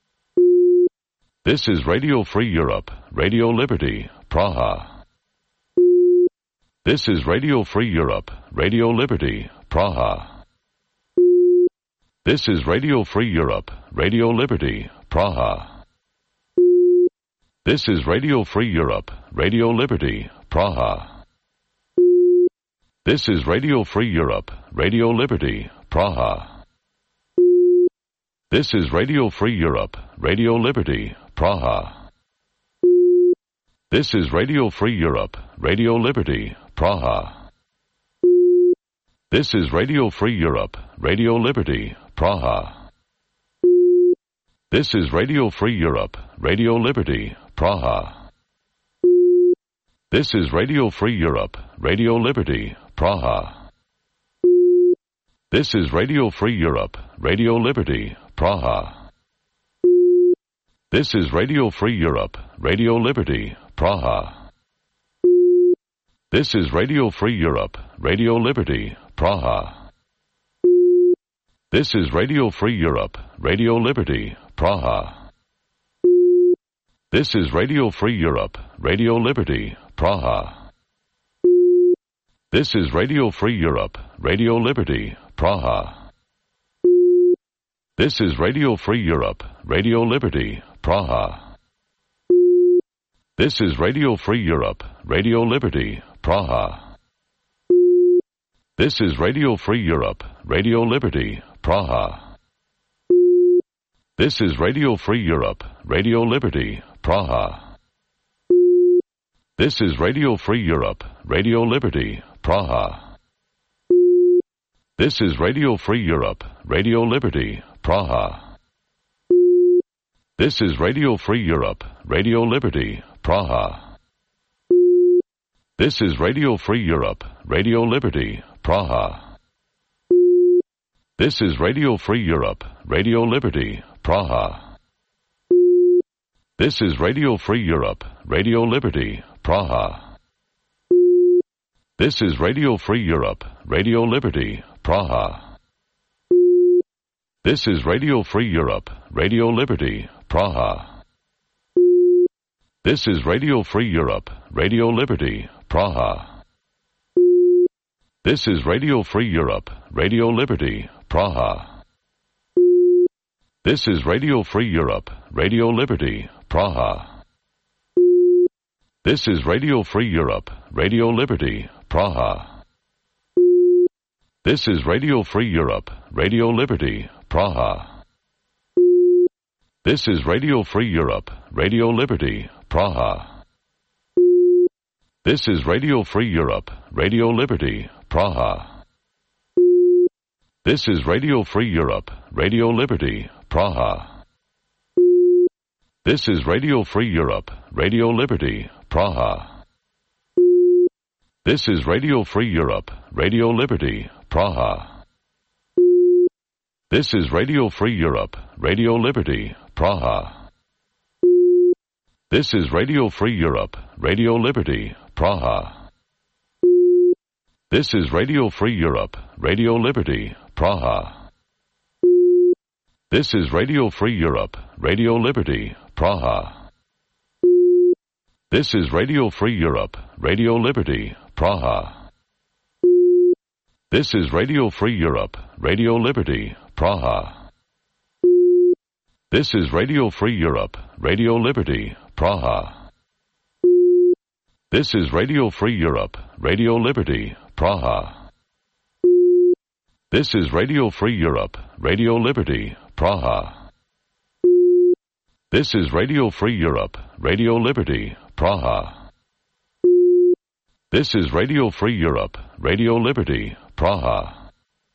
This is Radio Free Europe, Radio Liberty, Praha. This is Radio Free Europe, Radio Liberty, Praha. This is Radio Free Europe, Radio Liberty, Praha. This is Radio Free Europe, Radio Liberty, Praha. This is Radio Free Europe, Radio Liberty, Praha. This is Radio Free Europe, Radio Liberty, Praha. This is Radio Free Europe, Radio Liberty, Praha. This is Radio Free Europe, Radio Liberty, Praha. This is Radio Free Europe, Radio Liberty, Praha. This is Radio Free Europe, Radio Liberty, Praha. This is Radio Free Europe, Radio Liberty, Praha. This is Radio Free Europe, Radio Liberty, Praha. This is Radio Free Europe, Radio Liberty, Praha. This is Radio Free Europe, Radio Liberty, Praha. This is Radio Free Europe, Radio Liberty, Praha. This is Radio Free Europe, Radio Liberty, Praha. This is Radio Free Europe, Radio Liberty, Praha. This is Radio Free Europe, Radio Liberty, Praha. This is Radio Free Europe, Radio Liberty, Praha. This is Radio Free Europe, Radio Liberty, Praha. This is Radio Free Europe, Radio Liberty, Praha. This is Radio Free Europe, Radio Liberty, Praha. This is Radio Free Europe, Radio Liberty, Praha. This is Radio Free Europe, Radio Liberty, Praha. This is Radio Free Europe, Radio Liberty, Praha. This is Radio Free Europe, Radio Liberty, Praha. This is Radio Free Europe, Radio Liberty, Praha. This is Radio Free Europe, Radio Liberty, Praha. This is Radio Free Europe, Radio Liberty, Praha. This is Radio Free Europe, Radio Liberty, Praha. This is Radio Free Europe, Radio Liberty, Praha. This is Radio Free Europe, Radio Liberty, Praha. This is Radio Free Europe, Radio Liberty, Praha. This is Radio Free Europe, Radio Liberty, Praha. This is Radio Free Europe, Radio Liberty, Praha. This is Radio Free Europe, Radio Liberty, Praha. This is Radio Free Europe, Radio Liberty, Praha. This is Radio Free Europe, Radio Liberty, Praha. This is Radio Free Europe, Radio Liberty, Praha. This is Radio Free Europe, Radio Liberty, Praha. This is Radio Free Europe, Radio Liberty, Praha. This is Radio Free Europe, Radio Liberty, Praha. This is Radio Free Europe, Radio Liberty, Praha. This is Radio Free Europe, Radio Liberty, Praha. This is Radio Free Europe, Radio Liberty, Praha. This is Radio Free Europe, Radio Liberty, Praha. This is Radio Free Europe, Radio Liberty, Praha. This is Radio Free Europe, Radio Liberty, Praha. This is Radio Free Europe, Radio Liberty, Praha.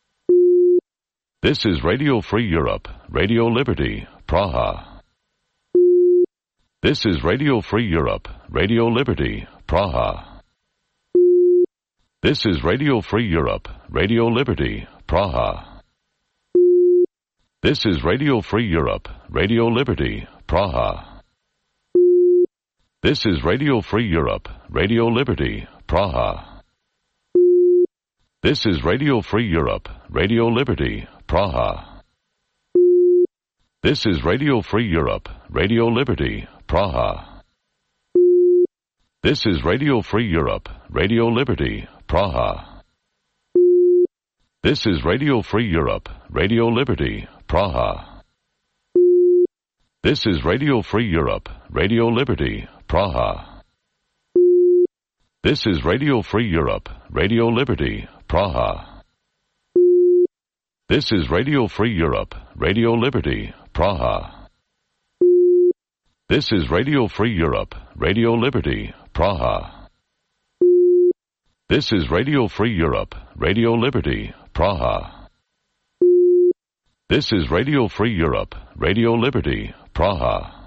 This is Radio Free Europe, Radio Liberty, Praha. This is Radio Free Europe, Radio Liberty, Praha. This is Radio Free Europe, Radio Liberty, Praha. This is Radio Free Europe, Radio Liberty, Praha. This is Radio Free Europe, Radio Liberty, Praha. This is Radio Free Europe, Radio Liberty, Praha. This is Radio Free Europe, Radio Liberty, Praha. This is Radio Free Europe, Radio Liberty, Praha. This is Radio Free Europe, Radio Liberty, Praha. This is Radio Free Europe, Radio Liberty, Praha. This is Radio Free Europe, Radio Liberty, Praha. This is Radio Free Europe, Radio Liberty, Praha. This is Radio Free Europe, Radio Liberty, Praha. This is Radio Free Europe, Radio Liberty, Praha. This is Radio Free Europe, Radio Liberty, Praha.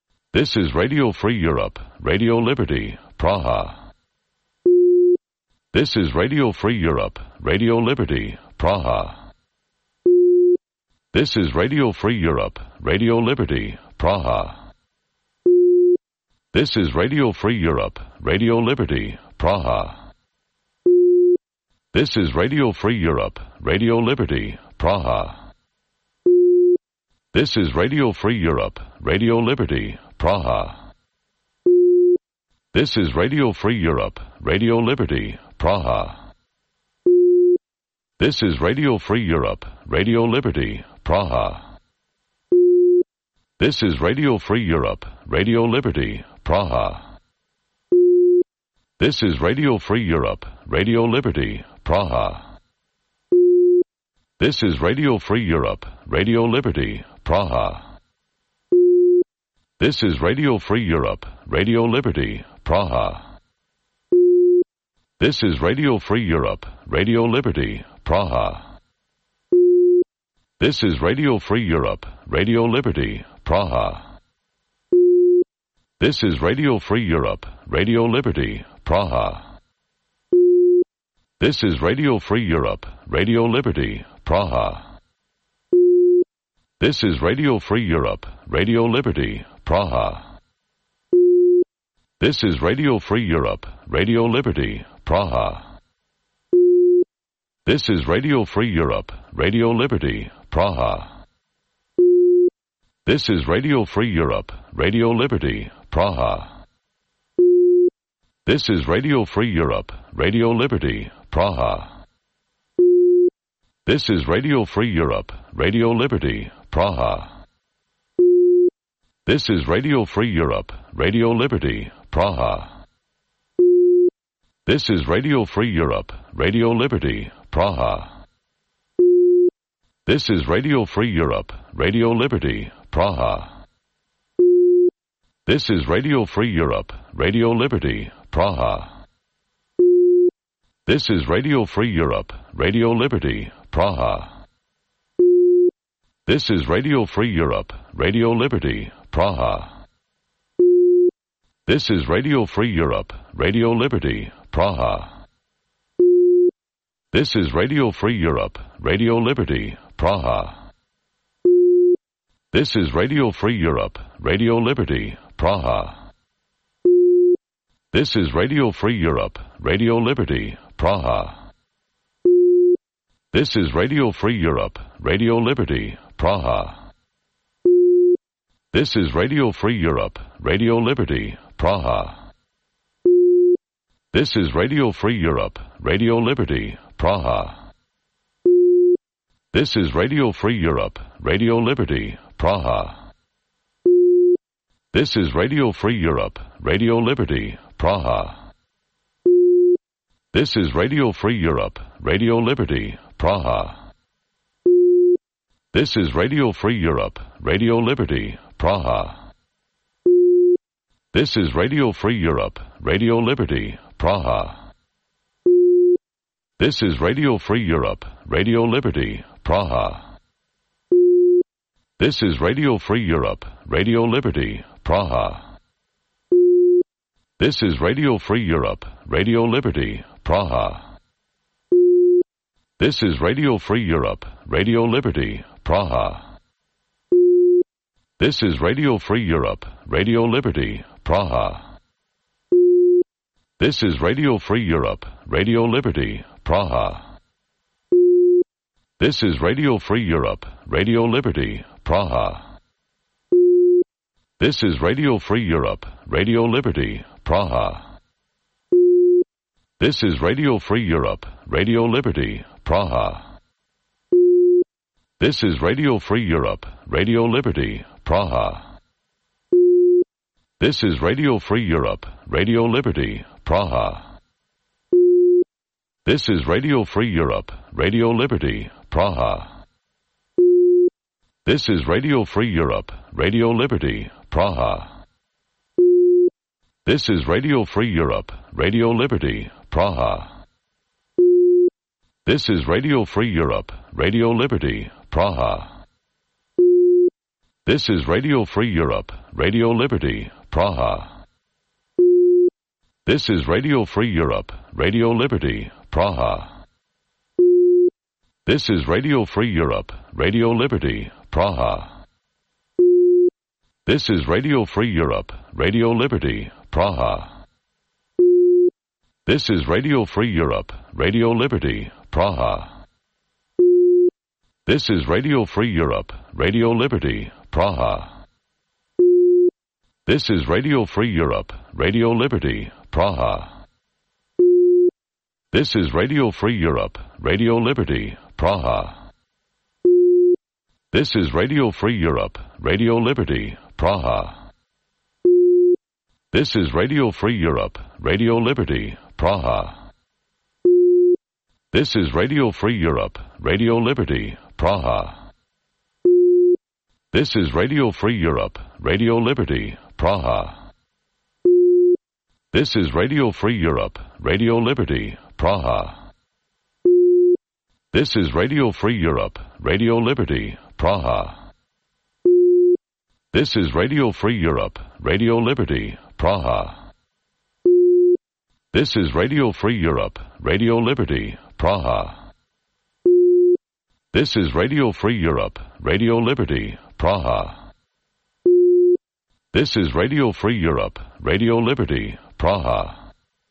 This is Radio Free Europe, Radio Liberty, Praha. This is Radio Free Europe, Radio Liberty, Praha. This is Radio Free Europe, Radio Liberty, Praha. This is Radio Free Europe, Radio Liberty, Praha. This is Radio Free Europe, Radio Liberty, Praha. This is Radio Free Europe, Radio Liberty, Praha. This is Radio Free Europe, Radio Liberty, Praha. This is Radio Free Europe, Radio Liberty, Praha. This is Radio Free Europe, Radio Liberty, Praha. This is Radio Free Europe, Radio Liberty, Praha. This is Radio Free Europe, Radio Liberty, Praha. This is Radio Free Europe, Radio Liberty, Praha. This is Radio Free Europe, Radio Liberty, Praha. This is Radio Free Europe, Radio Liberty, Praha. This is Radio Free Europe, Radio Liberty, Praha. This is Radio Free Europe, Radio Liberty, Praha. This is Radio Free Europe, Radio Liberty, Praha. This is Radio Free Europe, Radio Liberty, Praha. This is Radio Free Europe, Radio Liberty, Praha. This is Radio Free Europe, Radio Liberty, Praha. This is Radio Free Europe, Radio Liberty, Praha. This is Radio Free Europe, Radio Liberty, Praha. This is Radio Free Europe, Radio Liberty, Praha. This is Radio Free Europe, Radio Liberty, Praha. This is Radio Free Europe, Radio Liberty, Praha. This is Radio Free Europe, Radio Liberty, Praha. This is Radio Free Europe, Radio Liberty, Praha. This is Radio Free Europe, Radio Liberty, Praha. This is Radio Free Europe, Radio Liberty, Praha. This is Radio Free Europe, Radio Liberty, Praha. This is Radio Free Europe, Radio Liberty, Praha. This is Radio Free Europe, Radio Liberty, Praha. This is Radio Free Europe, Radio Liberty, Praha. This is Radio Free Europe, Radio Liberty, Praha. This is Radio Free Europe, Radio Liberty, Praha. This is Radio Free Europe, Radio Liberty, Praha. This is Radio Free Europe, Radio Liberty, Praha. This is Radio Free Europe, Radio Liberty, Praha. This is Radio Free Europe, Radio Liberty, Praha. This is Radio Free Europe, Radio Liberty, Praha. This is Radio Free Europe, Radio Liberty, Praha. This is Radio Free Europe, Radio Liberty, Praha. This is Radio Free Europe, Radio Liberty, Praha. This is Radio Free Europe, Radio Liberty, Praha. This is Radio Free Europe, Radio Liberty, Praha. This is Radio Free Europe, Radio Liberty, Praha. This is Radio Free Europe, Radio Liberty, Praha. This is Radio Free Europe, Radio Liberty, Praha. This is Radio Free Europe, Radio Liberty, Praha. This is Radio Free Europe, Radio Liberty, Praha. This is Radio Free Europe, Radio Liberty, Praha. This is Radio Free Europe, Radio Liberty, Praha. This is Radio Free Europe, Radio Liberty, Praha. This is Radio Free Europe, Radio Liberty, Praha. This is Radio Free Europe, Radio Liberty, Praha. This is Radio Free Europe, Radio Liberty, Praha. This is Radio Free Europe, Radio Liberty, Praha. This is Radio Free Europe, Radio Liberty, Praha. This is Radio Free Europe, Radio Liberty, Praha. This is Radio Free Europe, Radio Liberty, Praha. This is Radio Free Europe, Radio Liberty, Praha. This is Radio Free Europe, Radio Liberty, Praha. This is Radio Free Europe, Radio Liberty, Praha. This is Radio Free Europe, Radio Liberty, Praha. This is Radio Free Europe, Radio Liberty, Praha. This is Radio Free Europe, Radio Liberty, Praha. This is Radio Free Europe, Radio Liberty, Praha. This is Radio Free Europe, Radio Liberty, Praha. This is Radio Free Europe, Radio Liberty, Praha. This is Radio Free Europe, Radio Liberty, Praha. This is Radio Free Europe, Radio Liberty, Praha. This is Radio Free Europe, Radio Liberty, Praha. This is Radio Free Europe, Radio Liberty, Praha.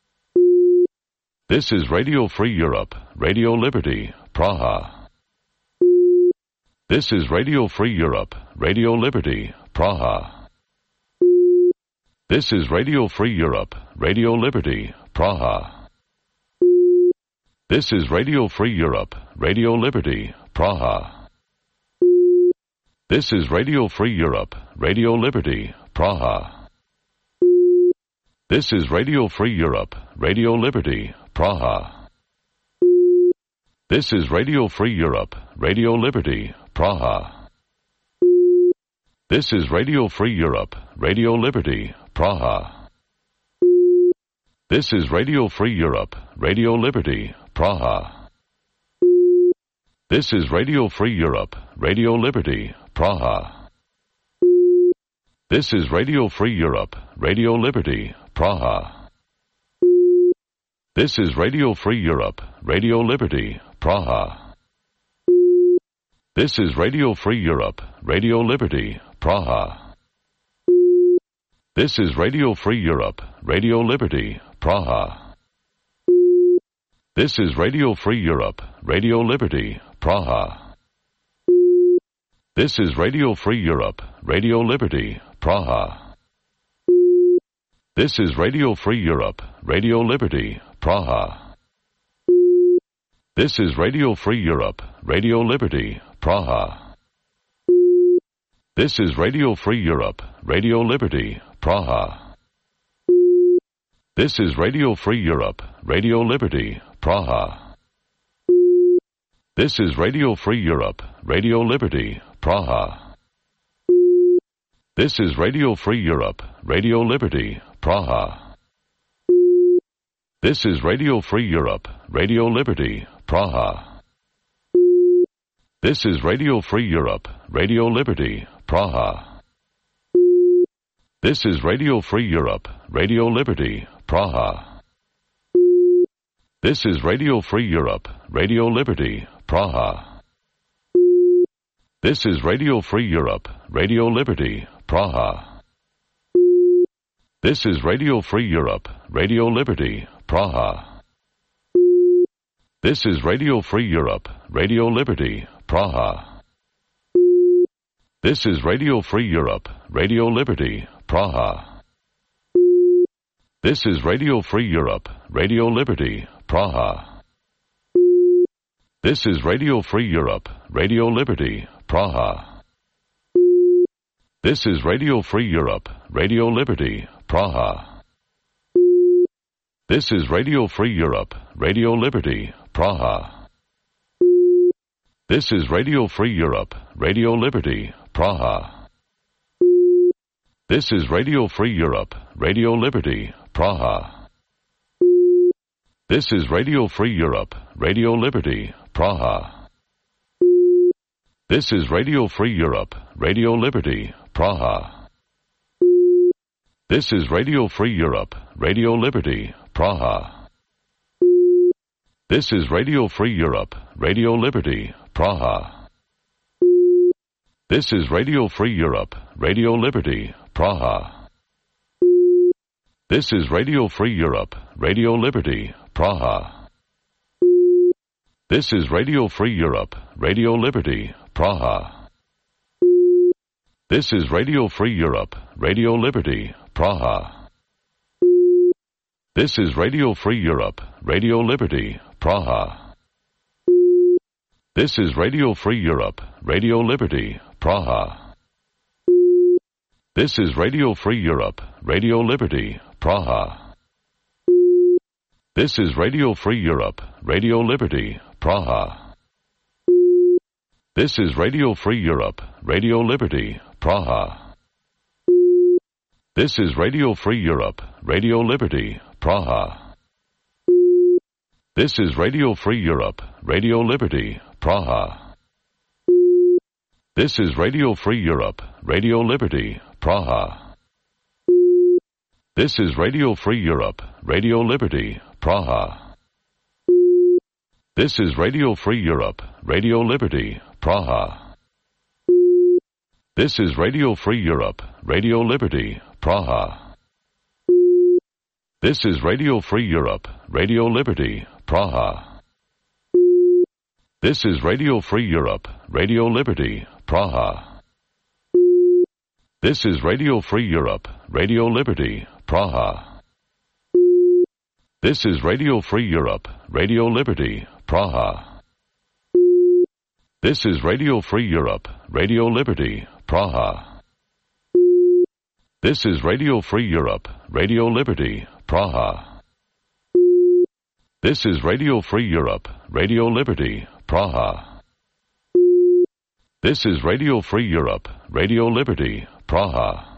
This is Radio Free Europe, Radio Liberty, Praha. This is Radio Free Europe, Radio Liberty, Praha. This is Radio Free Europe, Radio Liberty, Praha. This is Radio Free Europe, Radio Liberty, Praha. This is Radio Free Europe, Radio Liberty, Praha. This is Radio Free Europe, Radio Liberty, Praha. This is Radio Free Europe, Radio Liberty, Praha. This is Radio Free Europe, Radio Liberty, Praha. This is Radio Free Europe, Radio Liberty, Praha. This is Radio Free Europe, Radio Liberty, Praha. This is Radio Free Europe, Radio Liberty, Praha. This is Radio Free Europe, Radio Liberty, Praha. This is Radio Free Europe, Radio Liberty, Praha. This is Radio Free Europe, Radio Liberty, Praha. This is Radio Free Europe, Radio Liberty, Praha. This is Radio Free Europe, Radio Liberty, Praha. This is Radio Free Europe, Radio Liberty, Praha. This is Radio Free Europe, Radio Liberty, Praha. This is Radio Free Europe, Radio Liberty, Praha. This is Radio Free Europe, Radio Liberty, Praha. This is Radio Free Europe, Radio Liberty, Praha. This is Radio Free Europe, Radio Liberty, Praha. This is Radio Free Europe, Radio Liberty, Praha. This is Radio Free Europe, Radio Liberty, Praha. This is Radio Free Europe, Radio Liberty, Praha. This is Radio Free Europe, Radio Liberty, Praha. This is Radio Free Europe, Radio Liberty, Praha. This is Radio Free Europe, Radio Liberty, Praha. This is Radio Free Europe, Radio Liberty, Praha. This is Radio Free Europe, Radio Liberty, Praha. This is Radio Free Europe, Radio Liberty, Praha. This is Radio Free Europe, Radio Liberty, Praha. This is Radio Free Europe, Radio Liberty, Praha. This is Radio Free Europe, Radio Liberty, Praha. This is Radio Free Europe, Radio Liberty, Praha. This is Radio Free Europe, Radio Liberty, Praha. This is Radio Free Europe, Radio Liberty, Praha. This is Radio Free Europe, Radio Liberty, Praha. This is Radio Free Europe, Radio Liberty, Praha. This is Radio Free Europe, Radio Liberty, Praha. This is Radio Free Europe, Radio Liberty, Praha. This is Radio Free Europe, Radio Liberty, Praha. This is Radio Free Europe, Radio Liberty, Praha. This is Radio Free Europe, Radio Liberty, Praha. This is Radio Free Europe, Radio Liberty, Praha. This is Radio Free Europe, Radio Liberty, Praha. This is Radio Free Europe, Radio Liberty, Praha. This is Radio Free Europe, Radio Liberty, Praha. This is Radio Free Europe, Radio Liberty, Praha. This is Radio Free Europe, Radio Liberty, Praha. This is Radio Free Europe, Radio Liberty, Praha. This is Radio Free Europe, Radio Liberty, Praha. This is Radio Free Europe, Radio Liberty, Praha. This is Radio Free Europe, Radio Liberty, Praha. This is Radio Free Europe, Radio Liberty, Praha. This is Radio Free Europe, Radio Liberty, Praha. This is Radio Free Europe, Radio Liberty, Praha. This is Radio Free Europe, Radio Liberty, Praha. This is Radio Free Europe, Radio Liberty, Praha. This is Radio Free Europe, Radio Liberty, Praha. This is Radio Free Europe, Radio Liberty, Praha. This is Radio Free Europe, Radio Liberty, Praha. This is Radio Free Europe, Radio Liberty, Praha.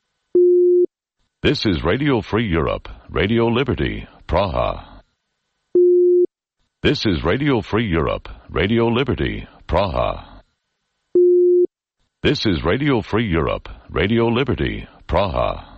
This is Radio Free Europe, Radio Liberty, Praha. This is Radio Free Europe, Radio Liberty, Praha. This is Radio Free Europe, Radio Liberty, Praha.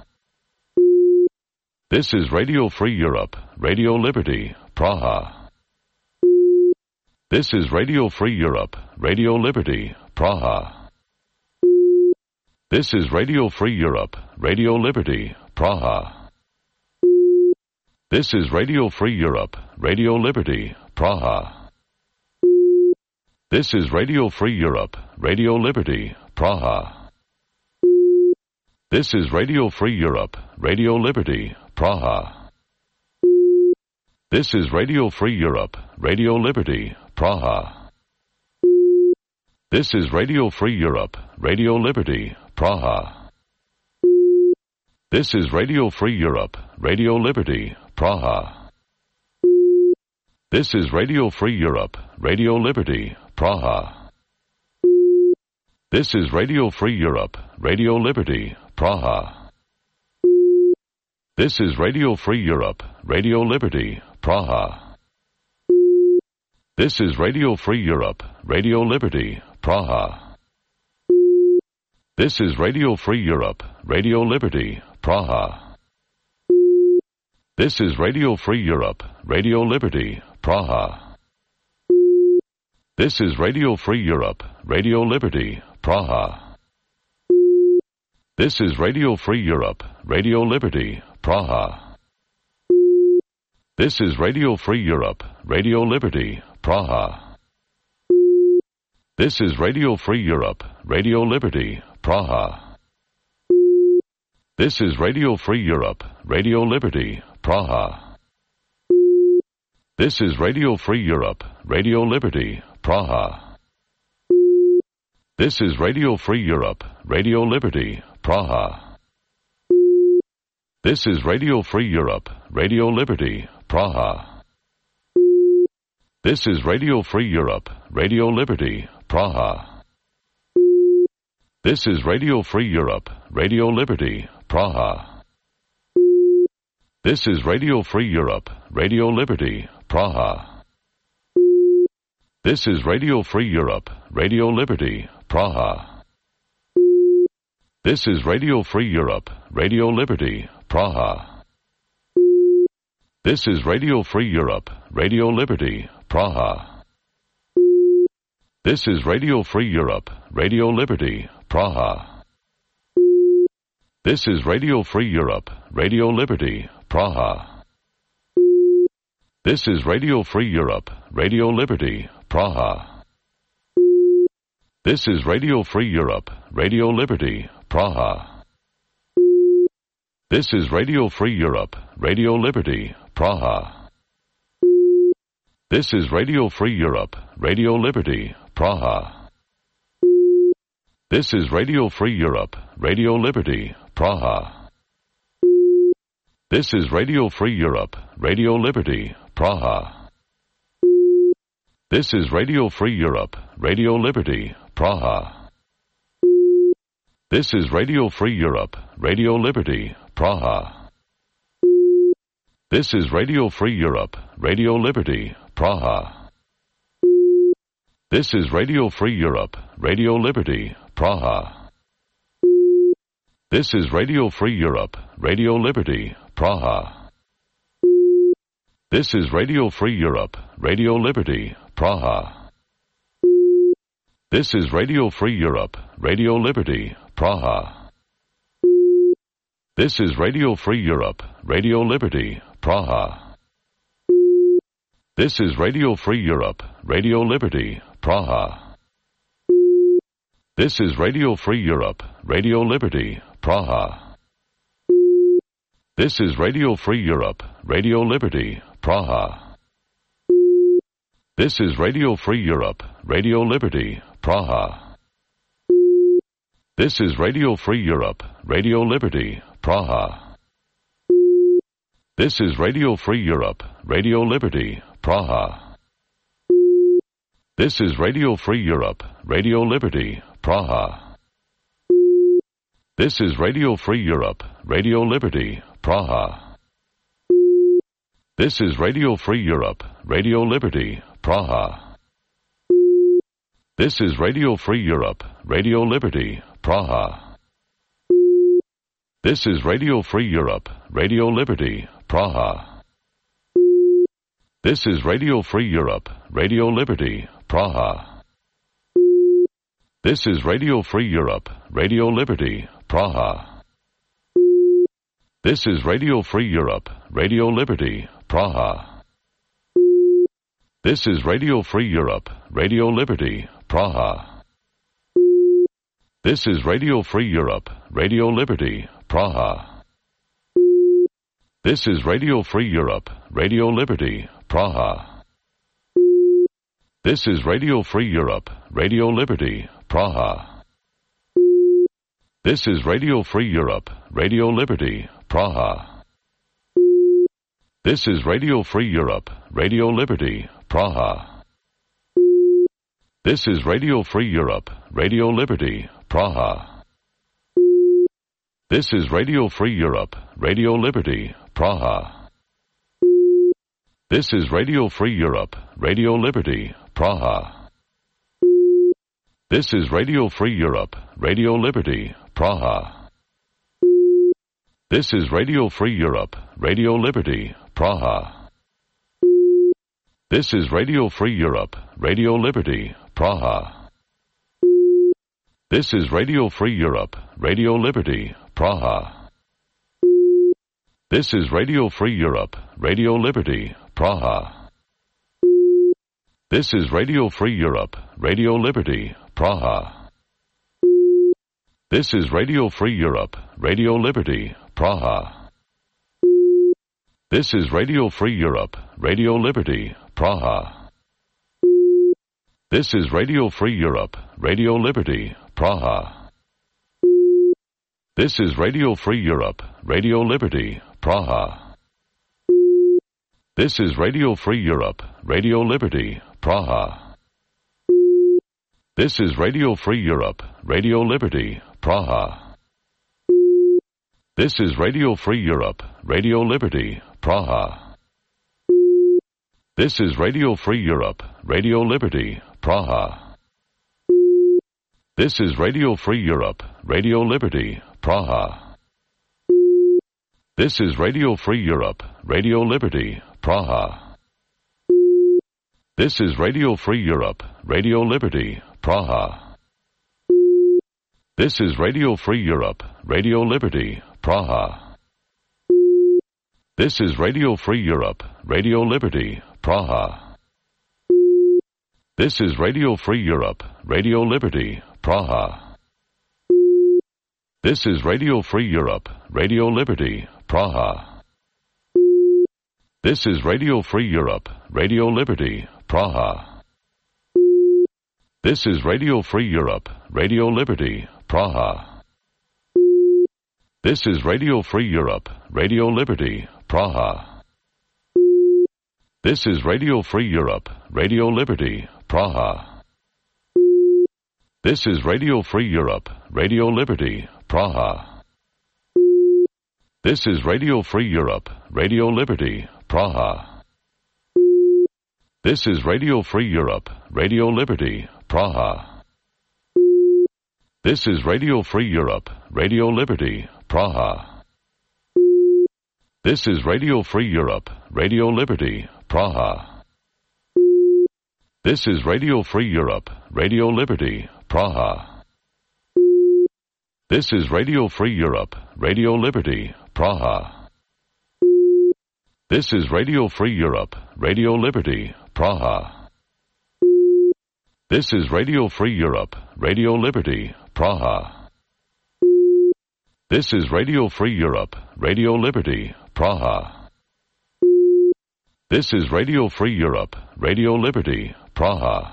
This is Radio Free Europe, Radio Liberty, Praha. This is Radio Free Europe, Radio Liberty, Praha. This is Radio Free Europe, Radio Liberty, Praha. This is Radio Free Europe, Radio Liberty, Praha. This is Radio Free Europe, Radio Liberty, Praha. This is Radio Free Europe, Radio Liberty, Praha. This is Radio Free Europe, Radio Liberty, Praha. This is Radio Free Europe, Radio Liberty, Praha. This is Radio Free Europe, Radio Liberty, Praha. This is Radio Free Europe, Radio Liberty, Praha. This is Radio Free Europe, Radio Liberty, Praha. This is Radio Free Europe, Radio Liberty, Praha. This is Radio Free Europe, Radio Liberty, Praha. This is Radio Free Europe, Radio Liberty, Praha. This is Radio Free Europe, Radio Liberty, Praha. This is Radio Free Europe, Radio Liberty, Praha. This is Radio Free Europe, Radio Liberty, Praha. This is Radio Free Europe, Radio Liberty, Praha. This is Radio Free Europe, Radio Liberty, Praha. This is Radio Free Europe, Radio Liberty, Praha. This is Radio Free Europe, Radio Liberty, Praha. This is Radio Free Europe, Radio Liberty, Praha. This is Radio Free Europe, Radio Liberty, Praha. This is Radio Free Europe, Radio Liberty, Praha. This is Radio Free Europe, Radio Liberty, Praha. This is Radio Free Europe, Radio Liberty, Praha. This is Radio Free Europe, Radio Liberty, Praha. This is Radio Free Europe, Radio Liberty, Praha. This is Radio Free Europe, Radio Liberty, Praha. This is Radio Free Europe, Radio Liberty, Praha. This is Radio Free Europe, Radio Liberty, Praha. This is Radio Free Europe, Radio Liberty, Praha. This is Radio Free Europe, Radio Liberty, Praha. This is Radio Free Europe, Radio Liberty, Praha. This is Radio Free Europe, Radio Liberty, Praha. This is Radio Free Europe, Radio Liberty, Praha. This is Radio Free Europe, Radio Liberty, Praha. This is Radio Free Europe, Radio Liberty, Praha. This is Radio Free Europe, Radio Liberty, Praha. This is Radio Free Europe, Radio Liberty, Praha. This is Radio Free Europe, Radio Liberty, Praha. This is Radio Free Europe, Radio Liberty, Praha. This is Radio Free Europe, Radio Liberty, Praha. This is Radio Free Europe, Radio Liberty, Praha. This is Radio Free Europe, Radio Liberty, Praha. This is Radio Free Europe, Radio Liberty, Praha. This is Radio Free Europe, Radio Liberty, Praha. This is Radio Free Europe, Radio Liberty, Praha. This is Radio Free Europe, Radio Liberty, Praha. This is Radio Free Europe, Radio Liberty, Praha. This is Radio Free Europe, Radio Liberty, Praha. This is Radio Free Europe, Radio Liberty, Praha. This is Radio Free Europe, Radio Liberty, Praha. This is Radio Free Europe, Radio Liberty, Praha. This is Radio Free Europe, Radio Liberty, Praha. This is Radio Free Europe, Radio Liberty, Praha. This is Radio Free Europe, Radio Liberty, Praha. This is Radio Free Europe, Radio Liberty, Praha. This is Radio Free Europe, Radio Liberty, Praha. This is Radio Free Europe, Radio Liberty, Praha. This is Radio Free Europe, Radio Liberty, Praha. This is Radio Free Europe, Radio Liberty, Praha. This is Radio Free Europe, Radio Liberty, Praha. This is Radio Free Europe, Radio Liberty, Praha. This is Radio Free Europe, Radio Liberty, Praha. This is Radio Free Europe, Radio Liberty, Praha. This is Radio Free Europe, Radio Liberty, Praha. This is Radio Free Europe, Radio Liberty, Praha. This is Radio Free Europe, Radio Liberty, Praha. This is Radio Free Europe, Radio Liberty, Praha. This is Radio Free Europe, Radio Liberty, Praha. This is Radio Free Europe, Radio Liberty, Praha. This is Radio Free Europe, Radio Liberty, Praha. This is Radio Free Europe, Radio Liberty, Praha. This is Radio Free Europe, Radio Liberty, Praha. This is Radio Free Europe, Radio Liberty, Praha. This is Radio Free Europe, Radio Liberty, Praha. This is Radio Free Europe, Radio Liberty, Praha. This is Radio Free Europe, Radio Liberty, Praha. This is Radio Free Europe, Radio Liberty, Praha. This is Radio Free Europe, Radio Liberty, Praha. This is Radio Free Europe, Radio Liberty, Praha. This is Radio Free Europe, Radio Liberty, Praha. This is Radio Free Europe, Radio Liberty, Praha. This is Radio Free Europe, Radio Liberty, Praha. This is Radio Free Europe, Radio Liberty, Praha. This is Radio Free Europe, Radio Liberty, Praha. This is Radio Free Europe, Radio Liberty, Praha. This is Radio Free Europe, Radio Liberty, Praha. This is Radio Free Europe, Radio Liberty, Praha. This is Radio Free Europe, Radio Liberty, Praha. This is Radio Free Europe, Radio Liberty, Praha. This is Radio Free Europe, Radio Liberty, Praha. This is Radio Free Europe, Radio Liberty, Praha. This is Radio Free Europe, Radio Liberty, Praha. This is Radio Free Europe, Radio Liberty, Praha. This is Radio Free Europe, Radio Liberty, Praha. This is Radio Free Europe, Radio Liberty, Praha. This is Radio Free Europe, Radio Liberty, Praha. This is Radio Free Europe, Radio Liberty, Praha. This is Radio Free Europe, Radio Liberty, Praha. This is Radio Free Europe, Radio Liberty, Praha. This is Radio Free Europe, Radio Liberty, Praha. This is Radio Free Europe, Radio Liberty, Praha.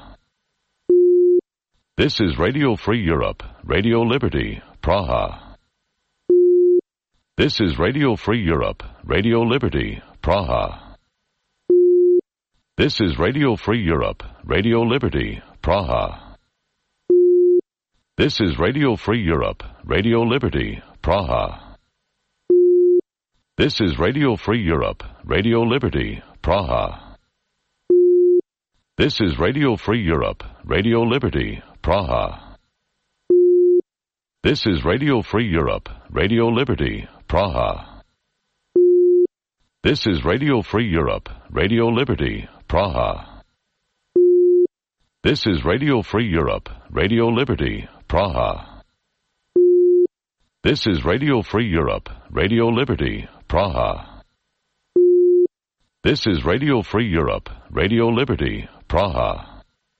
This is Radio Free Europe, Radio Liberty, Praha. This is Radio Free Europe, Radio Liberty, Praha. This is Radio Free Europe, Radio Liberty, Praha. This is Radio Free Europe, Radio Liberty, Praha. This is Radio Free Europe, Radio Liberty, Praha. This is Radio Free Europe, Radio Liberty, Praha. This is Radio Free Europe, Radio Liberty, Praha. This is Radio Free Europe, Radio Liberty, Praha. This is Radio Free Europe, Radio Liberty, Praha. This is Radio Free Europe, Radio Liberty, Praha. This is Radio Free Europe, Radio Liberty, Praha.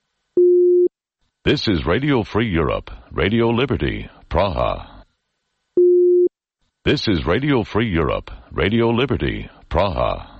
This is Radio Free Europe, Radio Liberty, Praha. This is Radio Free Europe, Radio Liberty, Praha.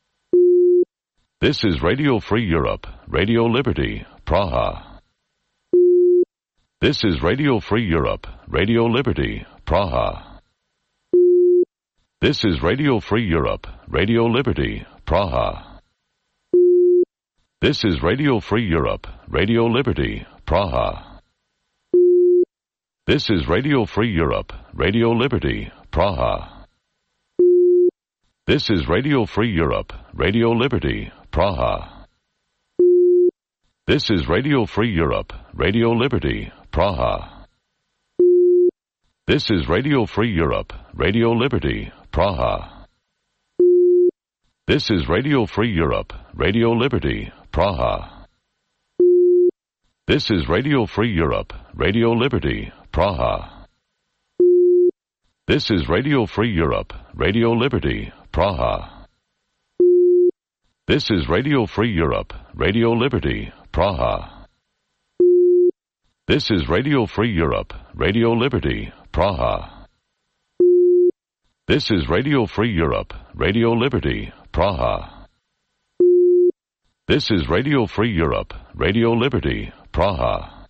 This is Radio Free Europe, Radio Liberty, Praha. This is Radio Free Europe, Radio Liberty, Praha. This is Radio Free Europe, Radio Liberty, Praha. This is Radio Free Europe, Radio Liberty, Praha. This is Radio Free Europe, Radio Liberty, Praha. This is Radio Free Europe, Radio Liberty, Praha. This is Radio Free Europe, Radio Liberty, Praha. This is Radio Free Europe, Radio Liberty, Praha. This is Radio Free Europe, Radio Liberty, Praha. This is Radio Free Europe, Radio Liberty, Praha. This is Radio Free Europe, Radio Liberty, Praha. This is Radio Free Europe, Radio Liberty, Praha. This is Radio Free Europe, Radio Liberty, Praha. This is Radio Free Europe, Radio Liberty, Praha. This is Radio Free Europe, Radio Liberty, Praha.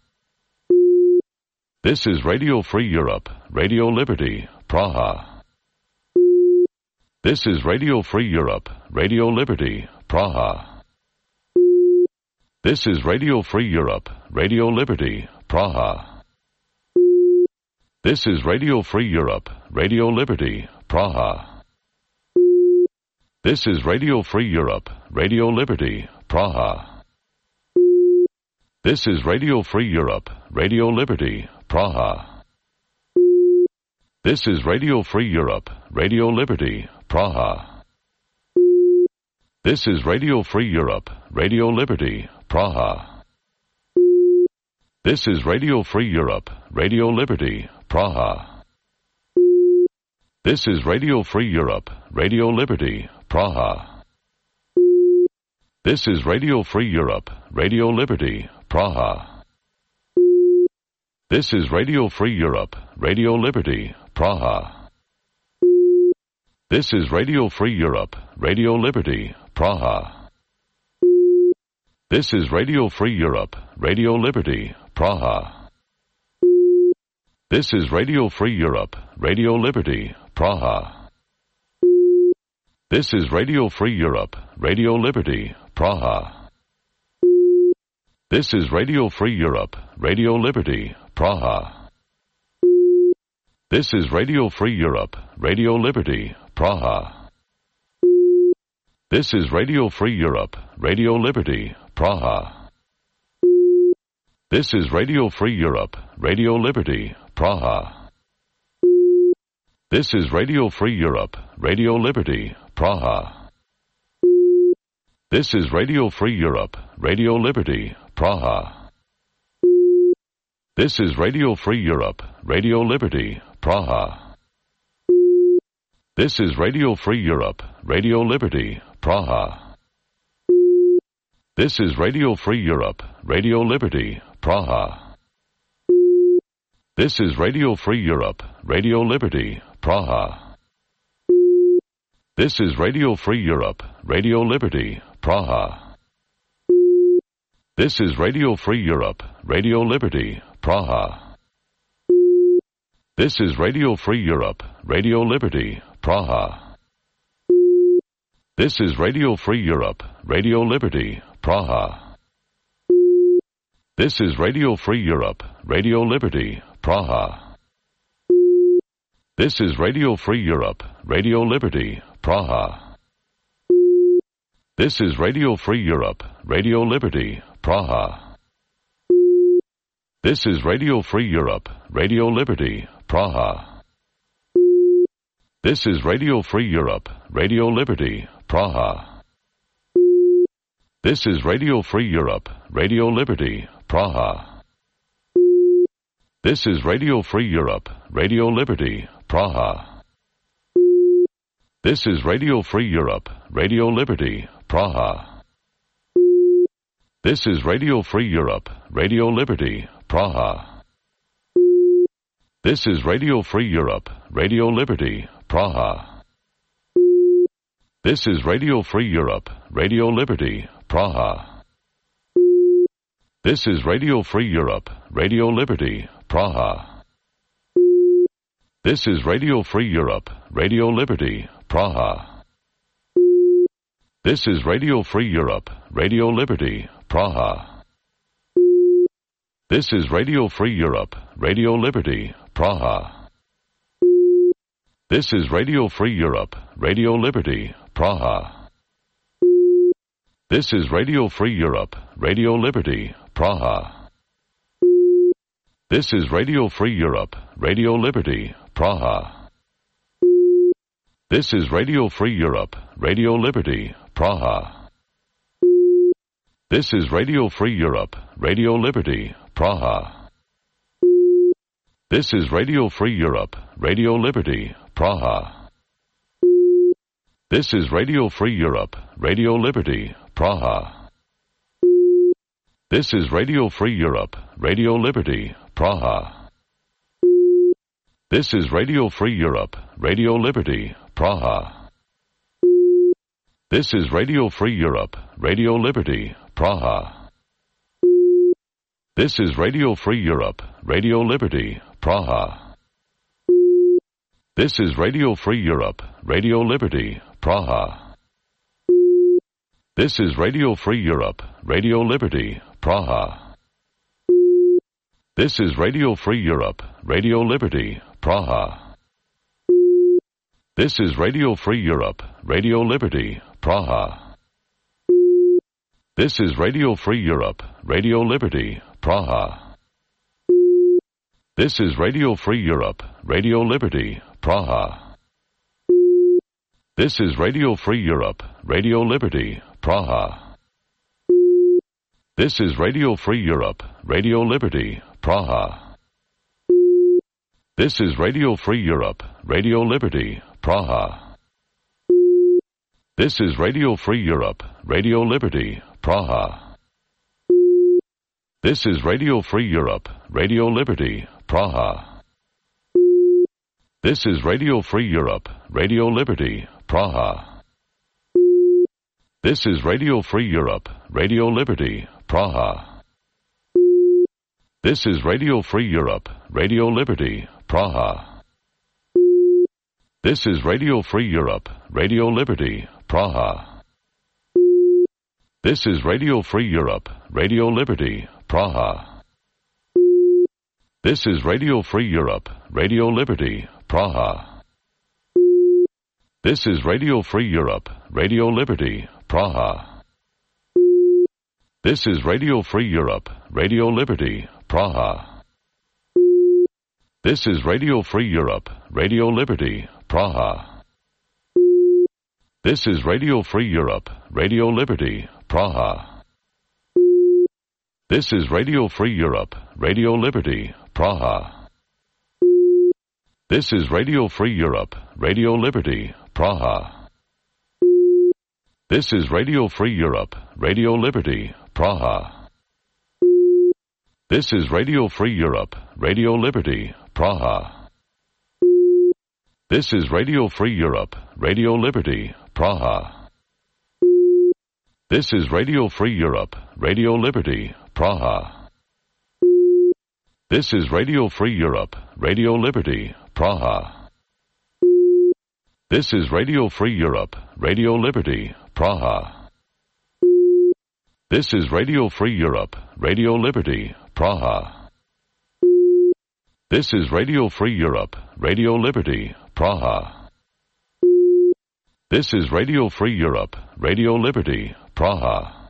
This is Radio Free Europe, Radio Liberty, Praha. This is Radio Free Europe, Radio Liberty, Praha. This is Radio Free Europe, Radio Liberty, Praha. This is Radio Free Europe, Radio Liberty, Praha. This is Radio Free Europe, Radio Liberty, Praha. This is Radio Free Europe, Radio Liberty, Praha. This is Radio Free Europe, Radio Liberty, Praha. This is Radio Free Europe, Radio Liberty, Praha. This is Radio Free Europe, Radio Liberty, Praha. This is Radio Free Europe, Radio Liberty, Praha. This is Radio Free Europe, Radio Liberty, Praha. This is Radio Free Europe, Radio Liberty, Praha. This is Radio Free Europe, Radio Liberty, Praha. This is Radio Free Europe, Radio Liberty, Praha. This is Radio Free Europe, Radio Liberty, Praha. This is Radio Free Europe, Radio Liberty, Praha. This is Radio Free Europe, Radio Liberty, Praha. This is Radio Free Europe, Radio Liberty, Praha. This is Radio Free Europe, Radio Liberty, Praha. This is Radio Free Europe, Radio Liberty, Praha. This is Radio Free Europe, Radio Liberty, Praha. This is Radio Free Europe, Radio Liberty, Praha. This is Radio Free Europe, Radio Liberty, Praha. This is Radio Free Europe, Radio Liberty, Praha. This is Radio Free Europe, Radio Liberty, Praha. This is Radio Free Europe, Radio Liberty, Praha. This is Radio Free Europe, Radio Liberty, Praha. This is Radio Free Europe, Radio Liberty, Praha. This is Radio Free Europe, Radio Liberty, Praha. This is Radio Free Europe, Radio Liberty, Praha. This is Radio Free Europe, Radio Liberty, Praha. This is Radio Free Europe, Radio Liberty, Praha. This is Radio Free Europe, Radio Liberty, Praha. This is Radio Free Europe, Radio Liberty, Praha. This is Radio Free Europe, Radio Liberty, Praha. This is Radio Free Europe, Radio Liberty, Praha. This is Radio Free Europe, Radio Liberty, Praha. This is Radio Free Europe, Radio Liberty, Praha. This is Radio Free Europe, Radio Liberty, Praha. This is Radio Free Europe, Radio Liberty, Praha. This is Radio Free Europe, Radio Liberty, Praha. This is Radio Free Europe, Radio Liberty, Praha. This is Radio Free Europe, Radio Liberty, Praha. This is Radio Free Europe, Radio Liberty, Praha. This is Radio Free Europe, Radio Liberty, Praha. This is Radio Free Europe, Radio Liberty, Praha. This is Radio Free Europe, Radio Liberty, Praha. This is Radio Free Europe, Radio Liberty, Praha. This is Radio Free Europe, Radio Liberty, Praha. This is Radio Free Europe, Radio Liberty, Praha. This is Radio Free Europe, Radio Liberty, Praha. This is Radio Free Europe, Radio Liberty, Praha. This is Radio Free Europe, Radio Liberty, Praha. This is Radio Free Europe, Radio Liberty, Praha. This is Radio Free Europe, Radio Liberty, Praha. This is Radio Free Europe, Radio Liberty, Praha. This is Radio Free Europe, Radio Liberty, Praha. This is Radio Free Europe, Radio Liberty, Praha. This is Radio Free Europe, Radio Liberty, Praha. This is Radio Free Europe, Radio Liberty, Praha. This is Radio Free Europe, Radio Liberty, Praha. This is Radio Free Europe, Radio Liberty, Praha. This is Radio Free Europe, Radio Liberty, Praha. This is Radio Free Europe, Radio Liberty, Praha. This is Radio Free Europe, Radio Liberty, Praha. This is Radio Free Europe, Radio Liberty, Praha. This is Radio Free Europe, Radio Liberty, Praha. This is Radio Free Europe, Radio Liberty, Praha. This is Radio Free Europe, Radio Liberty, Praha. This is Radio Free Europe, Radio Liberty, Praha. This is Radio Free Europe, Radio Liberty, Praha. This is Radio Free Europe, Radio Liberty, Praha. This is Radio Free Europe, Radio Liberty, Praha. This is Radio Free Europe, Radio Liberty, Praha. This is Radio Free Europe, Radio Liberty, Praha. This is Radio Free Europe, Radio Liberty, Praha. This is Radio Free Europe, Radio Liberty, Praha. This is Radio Free Europe, Radio Liberty, Praha. This is Radio Free Europe, Radio Liberty, Praha. This is Radio Free Europe, Radio Liberty, Praha. This is Radio Free Europe, Radio Liberty, Praha. This is Radio Free Europe, Radio Liberty, Praha. This is Radio Free Europe, Radio Liberty, Praha. This is Radio Free Europe, Radio Liberty, Praha. This is Radio Free Europe, Radio Liberty, Praha. This is Radio Free Europe, Radio Liberty, Praha. This is Radio Free Europe, Radio Liberty, Praha. This is Radio Free Europe, Radio Liberty, Praha.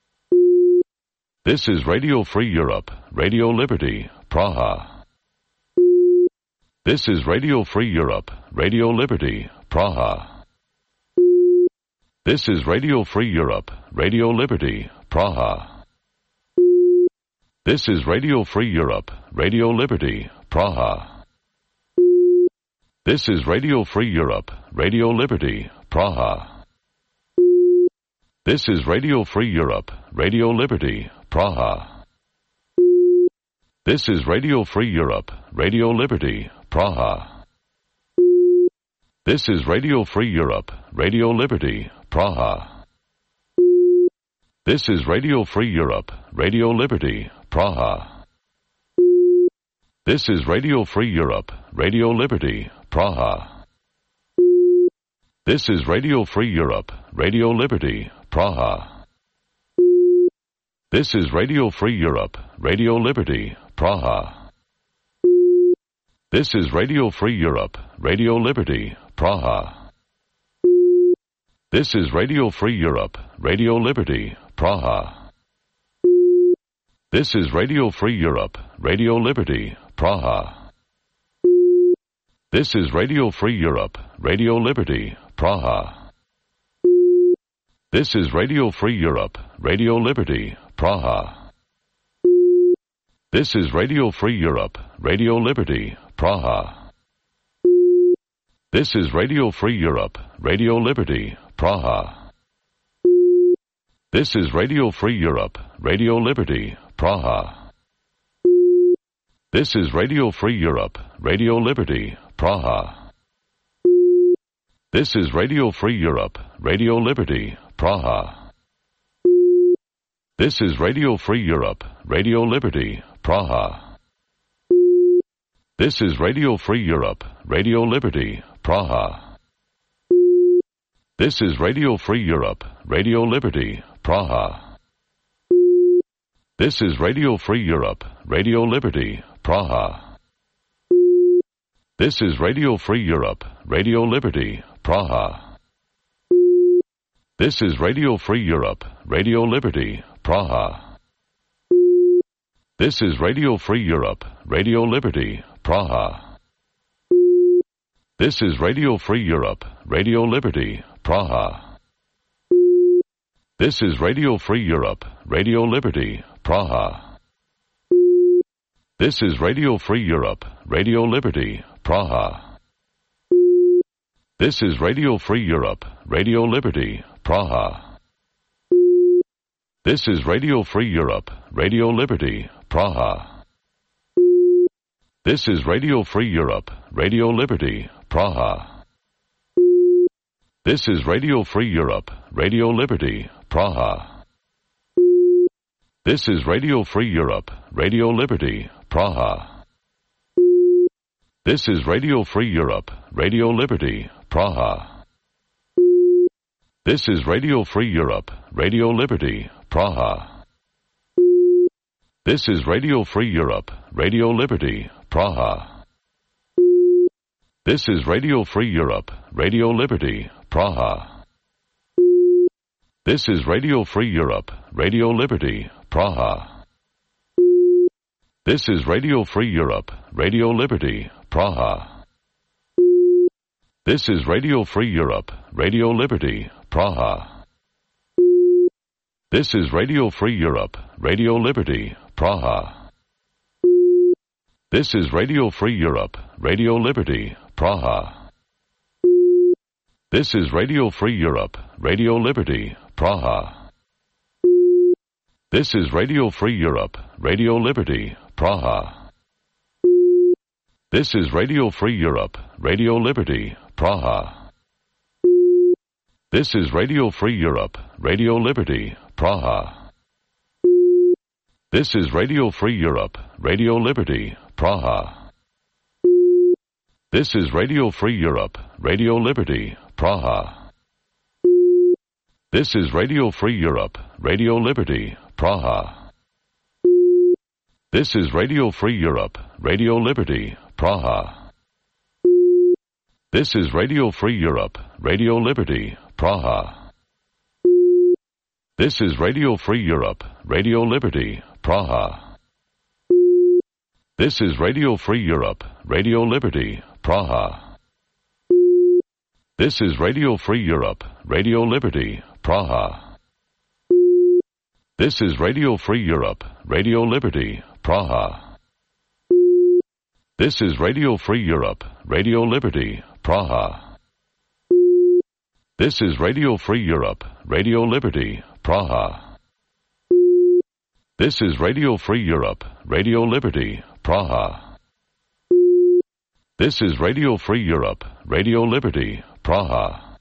This is Radio Free Europe, Radio Liberty, Praha. This is Radio Free Europe, Radio Liberty, Praha. This is Radio Free Europe, Radio Liberty, Praha. This is Radio Free Europe, Radio Liberty, Praha. This is Radio Free Europe, Radio Liberty, Praha. This is Radio Free Europe, Radio Liberty, Praha. This is Radio Free Europe, Radio Liberty, Praha. This is Radio Free Europe, Radio Liberty, Praha. This is Radio Free Europe, Radio Liberty, Praha. This is Radio Free Europe, Radio Liberty, Praha. This is Radio Free Europe, Radio Liberty, Praha. This is Radio Free Europe, Radio Liberty, Praha. This is Radio Free Europe, Radio Liberty, Praha. This is Radio Free Europe, Radio Liberty, Praha. This is Radio Free Europe, Radio Liberty, Praha. This is Radio Free Europe, Radio Liberty, Praha. This is Radio Free Europe, Radio Liberty, Praha. This is Radio Free Europe, Radio Liberty, Praha. This is Radio Free Europe, Radio Liberty, Praha. This is Radio Free Europe, Radio Liberty, Praha. This is Radio Free Europe, Radio Liberty, Praha. This is Radio Free Europe, Radio Liberty, Praha. This is Radio Free Europe, Radio Liberty, Praha. This is Radio Free Europe, Radio Liberty, Praha. This is Radio Free Europe, Radio Liberty, Praha. This is Radio Free Europe, Radio Liberty, Praha. This is Radio Free Europe, Radio Liberty, Praha. This is Radio Free Europe, Radio Liberty, Praha. This is Radio Free Europe, Radio Liberty, Praha. This is Radio Free Europe, Radio Liberty, Praha. This is Radio Free Europe, Radio Liberty, Praha. This is Radio Free Europe, Radio Liberty, Praha. This is Radio Free Europe, Radio Liberty, Praha. This is Radio Free Europe, Radio Liberty, Praha. This is Radio Free Europe, Radio Liberty, Praha. This is Radio Free Europe, Radio Liberty, Praha. This is Radio Free Europe, Radio Liberty, Praha. This is Radio Free Europe, Radio Liberty, Praha. This is Radio Free Europe, Radio Liberty, Praha. This is Radio Free Europe, Radio Liberty, Praha. This is Radio Free Europe, Radio Liberty, Praha. This is Radio Free Europe, Radio Liberty, Praha. This is Radio Free Europe, Radio Liberty, Praha. This is Radio Free Europe, Radio Liberty, Praha. This is Radio Free Europe, Radio Liberty, Praha. This is Radio Free Europe, Radio Liberty, Praha. This is Radio Free Europe, Radio Liberty, Praha. This is Radio Free Europe, Radio Liberty, Praha. This is Radio Free Europe, Radio Liberty, Praha. This is Radio Free Europe, Radio Liberty, Praha. This is Radio Free Europe, Radio Liberty, Praha. This is Radio Free Europe, Radio Liberty, Praha. This is Radio Free Europe, Radio Liberty, Praha. This is Radio Free Europe, Radio Liberty, Praha. This is Radio Free Europe, Radio Liberty, Praha. This is Radio Free Europe, Radio Liberty, Praha. This is Radio Free Europe, Radio Liberty, Praha. This is Radio Free Europe, Radio Liberty, Praha. This is Radio Free Europe, Radio Liberty, Praha. This is Radio Free Europe, Radio Liberty, Praha. This is Radio Free Europe, Radio Liberty, Praha. This is Radio Free Europe, Radio Liberty, Praha. This is Radio Free Europe, Radio Liberty, Praha.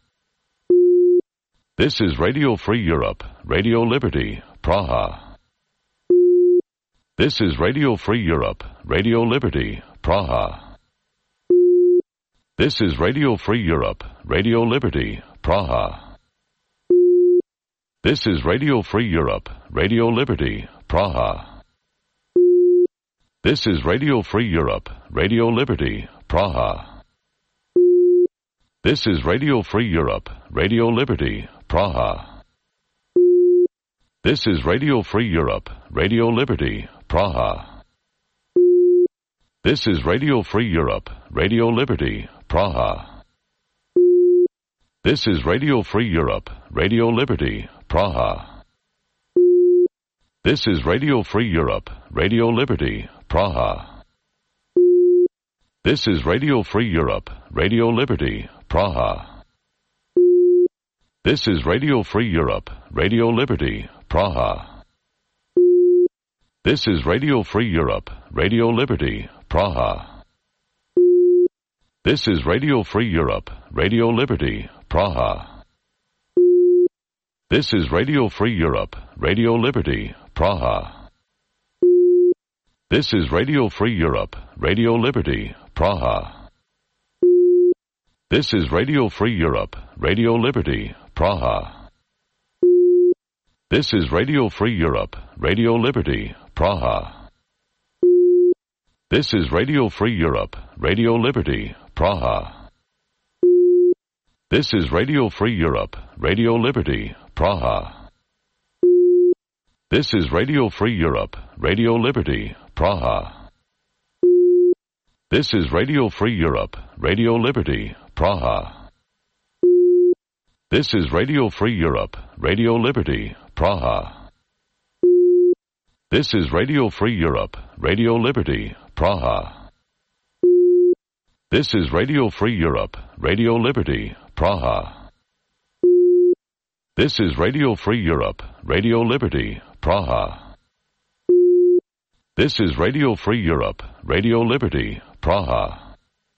This is Radio Free Europe, Radio Liberty, Praha. This is Radio Free Europe, Radio Liberty, Praha. This is Radio Free Europe, Radio Liberty, Praha. This is Radio Free Europe, Radio Liberty, Praha. This is Radio Free Europe, Radio Liberty, Praha. This is Radio Free Europe, Radio Liberty, Praha. This is Radio Free Europe, Radio Liberty, Praha. This is Radio Free Europe, Radio Liberty, Praha. This is Radio Free Europe, Radio Liberty, Praha. This is Radio Free Europe, Radio Liberty, Praha. This is Radio Free Europe, Radio Liberty, Praha. This is Radio Free Europe, Radio Liberty, Praha. This is Radio Free Europe, Radio Liberty, Praha. This is Radio Free Europe, Radio Liberty, Praha. This is Radio Free Europe, Radio Liberty, Praha. This is Radio Free Europe, Radio Liberty, Praha. This is Radio Free Europe, Radio Liberty, Praha. This is Radio Free Europe, Radio Liberty, Praha. This is Radio Free Europe, Radio Liberty, Praha. This is Radio Free Europe, Radio Liberty, Praha. This is Radio Free Europe, Radio Liberty, Praha. This is Radio Free Europe, Radio Liberty, Praha. This is Radio Free Europe, Radio Liberty, Praha. This is Radio Free Europe, Radio Liberty, Praha. This is Radio Free Europe, Radio Liberty, Praha. This is Radio Free Europe, Radio Liberty, Praha. This is Radio Free Europe, Radio Liberty, Praha.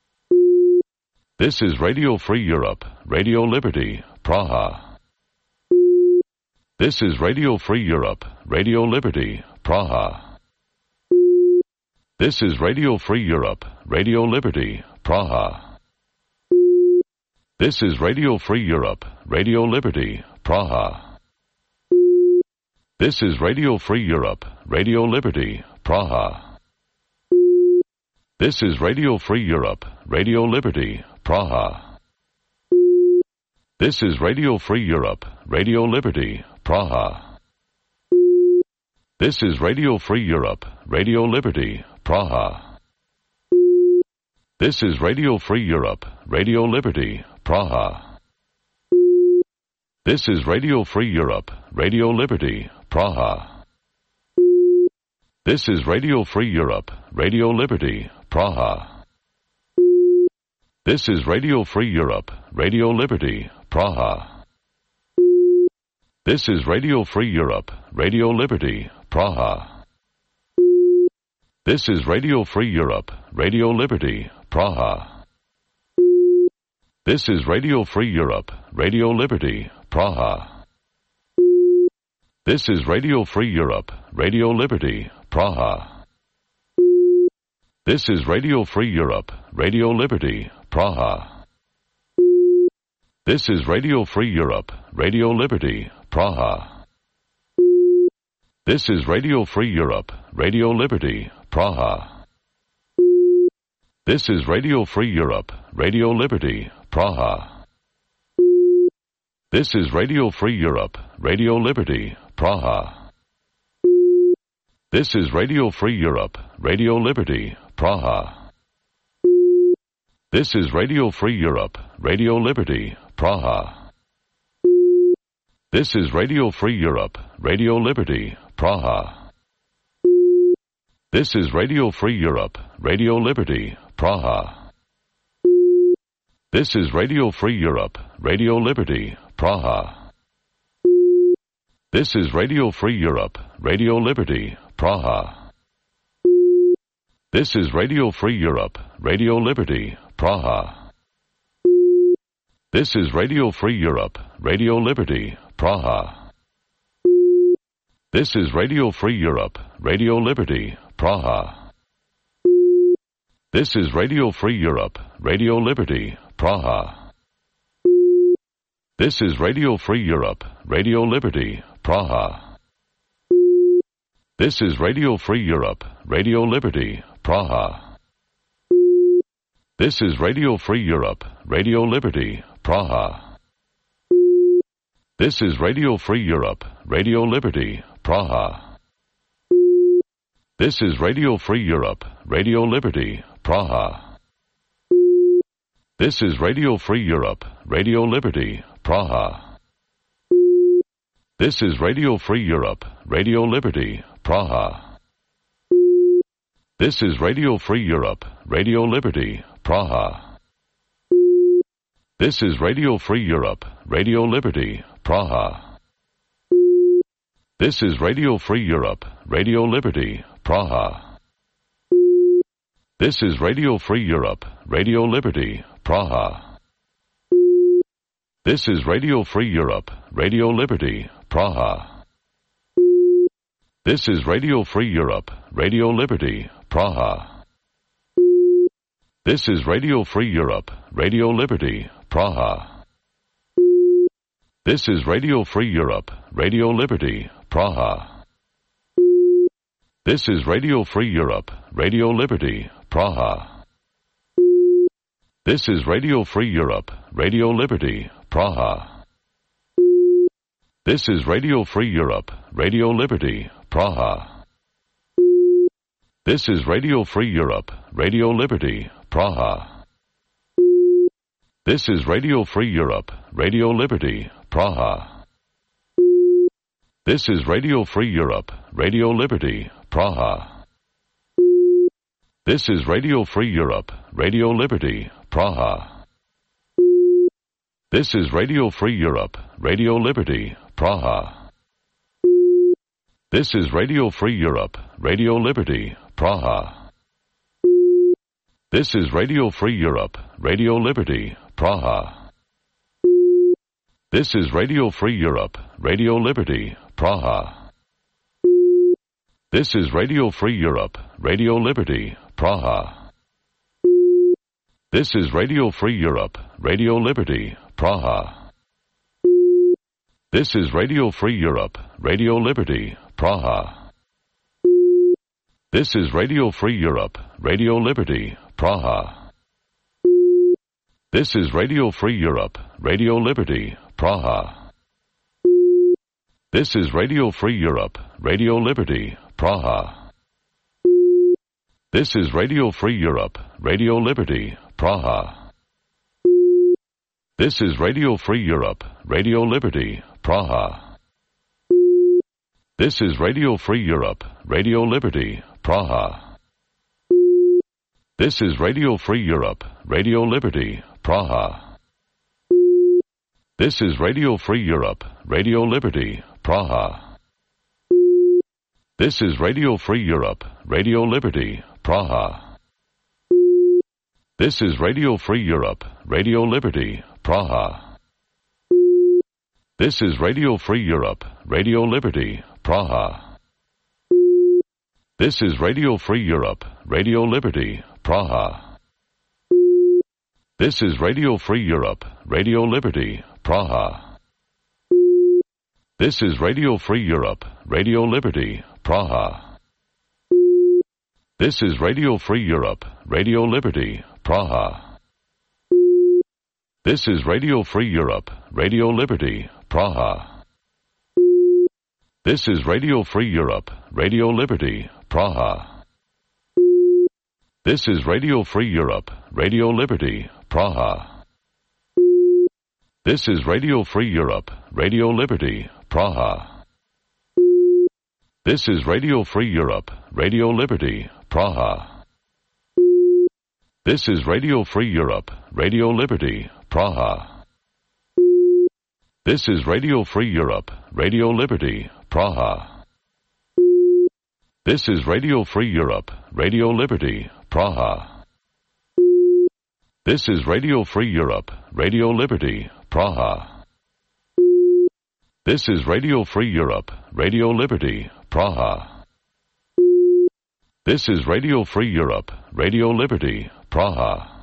This is Radio Free Europe, Radio Liberty, Praha. This is Radio Free Europe, Radio Liberty, Praha. This is Radio Free Europe, Radio Liberty, Praha. This is Radio Free Europe, Radio Liberty, Praha. This is Radio Free Europe, Radio Liberty, Praha. This is Radio Free Europe, Radio Liberty, Praha. This is Radio Free Europe, Radio Liberty, Praha. This is Radio Free Europe, Radio Liberty, Praha. This is Radio Free Europe, Radio Liberty, Praha. This is Radio Free Europe, Radio Liberty, Praha. This is Radio Free Europe, Radio Liberty, Praha. This is Radio Free Europe, Radio Liberty, Praha. This is Radio Free Europe, Radio Liberty, Praha. This is Radio Free Europe, Radio Liberty, Praha. This is Radio Free Europe, Radio Liberty, Praha. This is Radio Free Europe, Radio Liberty, Praha. This is Radio Free Europe, Radio Liberty, Praha. This is Radio Free Europe, Radio Liberty, Praha. This is Radio Free Europe, Radio Liberty, Praha. This is Radio Free Europe, Radio Liberty, Praha. This is Radio Free Europe, Radio Liberty, Praha. This is Radio Free Europe, Radio Liberty, Praha. This is Radio Free Europe, Radio Liberty, Praha. This is Radio Free Europe, Radio Liberty, Praha. This is Radio Free Europe, Radio Liberty, Praha. This is Radio Free Europe, Radio Liberty, Praha. This is Radio Free Europe, Radio Liberty, Praha. This is Radio Free Europe, Radio Liberty, Praha. This is Radio Free Europe, Radio Liberty, Praha. This is Radio Free Europe, Radio Liberty, Praha. This is Radio Free Europe, Radio Liberty, Praha. This is Radio Free Europe, Radio Liberty, Praha. This is Radio Free Europe, Radio Liberty, Praha. This is Radio Free Europe, Radio Liberty, Praha. This is Radio Free Europe, Radio Liberty, Praha. This is Radio Free Europe, Radio Liberty, Praha. This is Radio Free Europe, Radio Liberty, Praha. This is Radio Free Europe, Radio Liberty, Praha. This is Radio Free Europe, Radio Liberty, Praha. This is Radio Free Europe, Radio Liberty, Praha. This is Radio Free Europe, Radio Liberty, Praha. This is Radio Free Europe, Radio Liberty, Praha. This is Radio Free Europe, Radio Liberty, Praha. This is Radio Free Europe, Radio Liberty, Praha. This is Radio Free Europe, Radio Liberty, Praha. This is Radio Free Europe, Radio Liberty, Praha. This is Radio Free Europe, Radio Liberty, Praha. This is Radio Free Europe, Radio Liberty, Praha. This is Radio Free Europe, Radio Liberty, Praha. This is Radio Free Europe, Radio Liberty, Praha. This is Radio Free Europe, Radio Liberty, Praha. This is Radio Free Europe, Radio Liberty, Praha. This is Radio Free Europe, Radio Liberty, Praha. This is Radio Free Europe, Radio Liberty, Praha. This is Radio Free Europe, Radio Liberty, Praha. This is Radio Free Europe, Radio Liberty, Praha. This is Radio Free Europe, Radio Liberty, Praha. This is Radio Free Europe, Radio Liberty, Praha. This is Radio Free Europe, Radio Liberty, Praha. This is Radio Free Europe, Radio Liberty, Praha. This is Radio Free Europe, Radio Liberty, Praha. This is Radio Free Europe, Radio Liberty, Praha. This is Radio Free Europe, Radio Liberty, Praha. This is Radio Free Europe, Radio Liberty, Praha. This is Radio Free Europe, Radio Liberty, Praha. This is Radio Free Europe, Radio Liberty, Praha. This is Radio Free Europe, Radio Liberty, Praha. This is Radio Free Europe, Radio Liberty, Praha. This is Radio Free Europe, Radio Liberty, Praha. This is Radio Free Europe, Radio Liberty, Praha. This is Radio Free Europe, Radio Liberty, Praha. This is Radio Free Europe, Radio Liberty, Praha. This is Radio Free Europe, Radio Liberty, Praha. This is Radio Free Europe, Radio Liberty, Praha. This is Radio Free Europe, Radio Liberty, Praha. This is Radio Free Europe, Radio Liberty, Praha. This is Radio Free Europe, Radio Liberty, Praha. This is Radio Free Europe, Radio Liberty, Praha. This is Radio Free Europe, Radio Liberty, Praha. This is Radio Free Europe, Radio Liberty, Praha. This is Radio Free Europe, Radio Liberty, Praha. This is Radio Free Europe, Radio Liberty, Praha. This is Radio Free Europe, Radio Liberty, Praha. This is Radio Free Europe, Radio Liberty, Praha. This is Radio Free Europe, Radio Liberty, Praha. This is Radio Free Europe, Radio Liberty, Praha.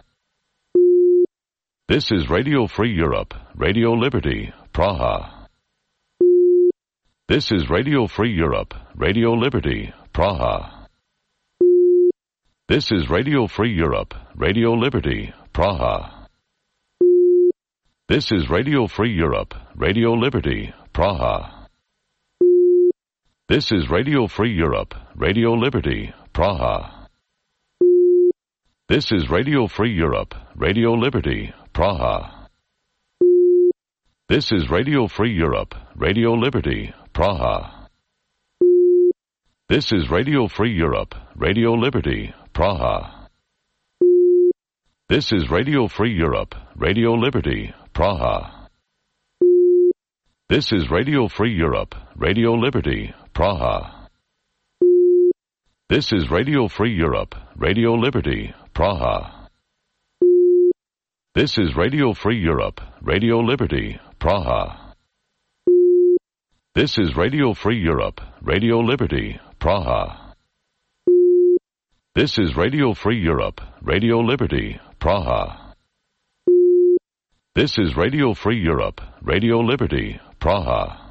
This is Radio Free Europe, Radio Liberty, Praha. This is Radio Free Europe, Radio Liberty, Praha. This is Radio Free Europe, Radio Liberty, Praha. This is Radio Free Europe, Radio Liberty, Praha. This is Radio Free Europe, Radio Liberty, Praha. This is Radio Free Europe, Radio Liberty, Praha. This is Radio Free Europe, Radio Liberty, Praha. This is Radio Free Europe, Radio Liberty, Praha. This is Radio Free Europe, Radio Liberty, Praha. This is Radio Free Europe, Radio Liberty, Praha. This is Radio Free Europe, Radio Liberty, Praha. This is Radio Free Europe, Radio Liberty, Praha. This is Radio Free Europe, Radio Liberty, Praha. This is Radio Free Europe, Radio Liberty, Praha. This is Radio Free Europe, Radio Liberty, Praha.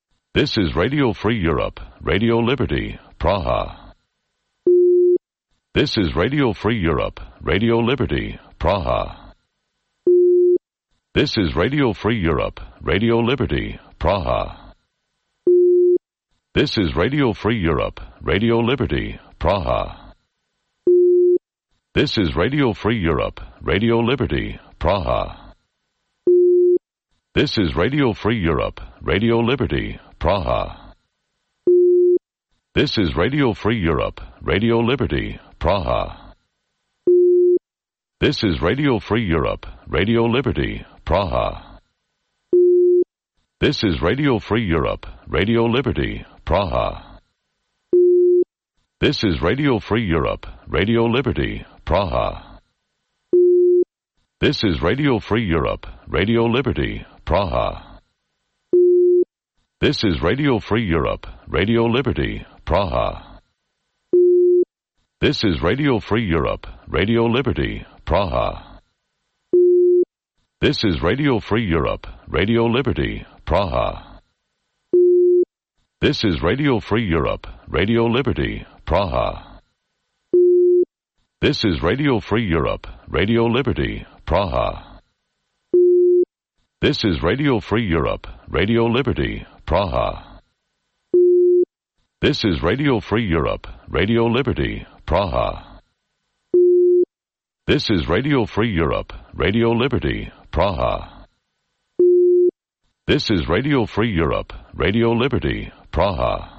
This is Radio Free Europe, Radio Liberty, Praha. This is Radio Free Europe, Radio Liberty, Praha. This is Radio Free Europe, Radio Liberty, Praha. This is Radio Free Europe, Radio Liberty, Praha. This is Radio Free Europe, Radio Liberty, Praha. This is Radio Free Europe, Radio Liberty, Praha. This is Radio Free Europe, Radio Liberty, Praha. This is Radio Free Europe, Radio Liberty, Praha. This is Radio Free Europe, Radio Liberty, Praha. This is Radio Free Europe, Radio Liberty, Praha. This is Radio Free Europe, Radio Liberty, Praha. This is Radio Free Europe, Radio Liberty, Praha. This is Radio Free Europe, Radio Liberty, Praha. This is Radio Free Europe, Radio Liberty, Praha. This is Radio Free Europe, Radio Liberty, Praha. This is Radio Free Europe, Radio Liberty, Praha. This is Radio Free Europe, Radio Liberty, Praha. This is Radio Free Europe, Radio Liberty, Praha. This is Radio Free Europe, Radio Liberty, Praha. This is Radio Free Europe, Radio Liberty, Praha.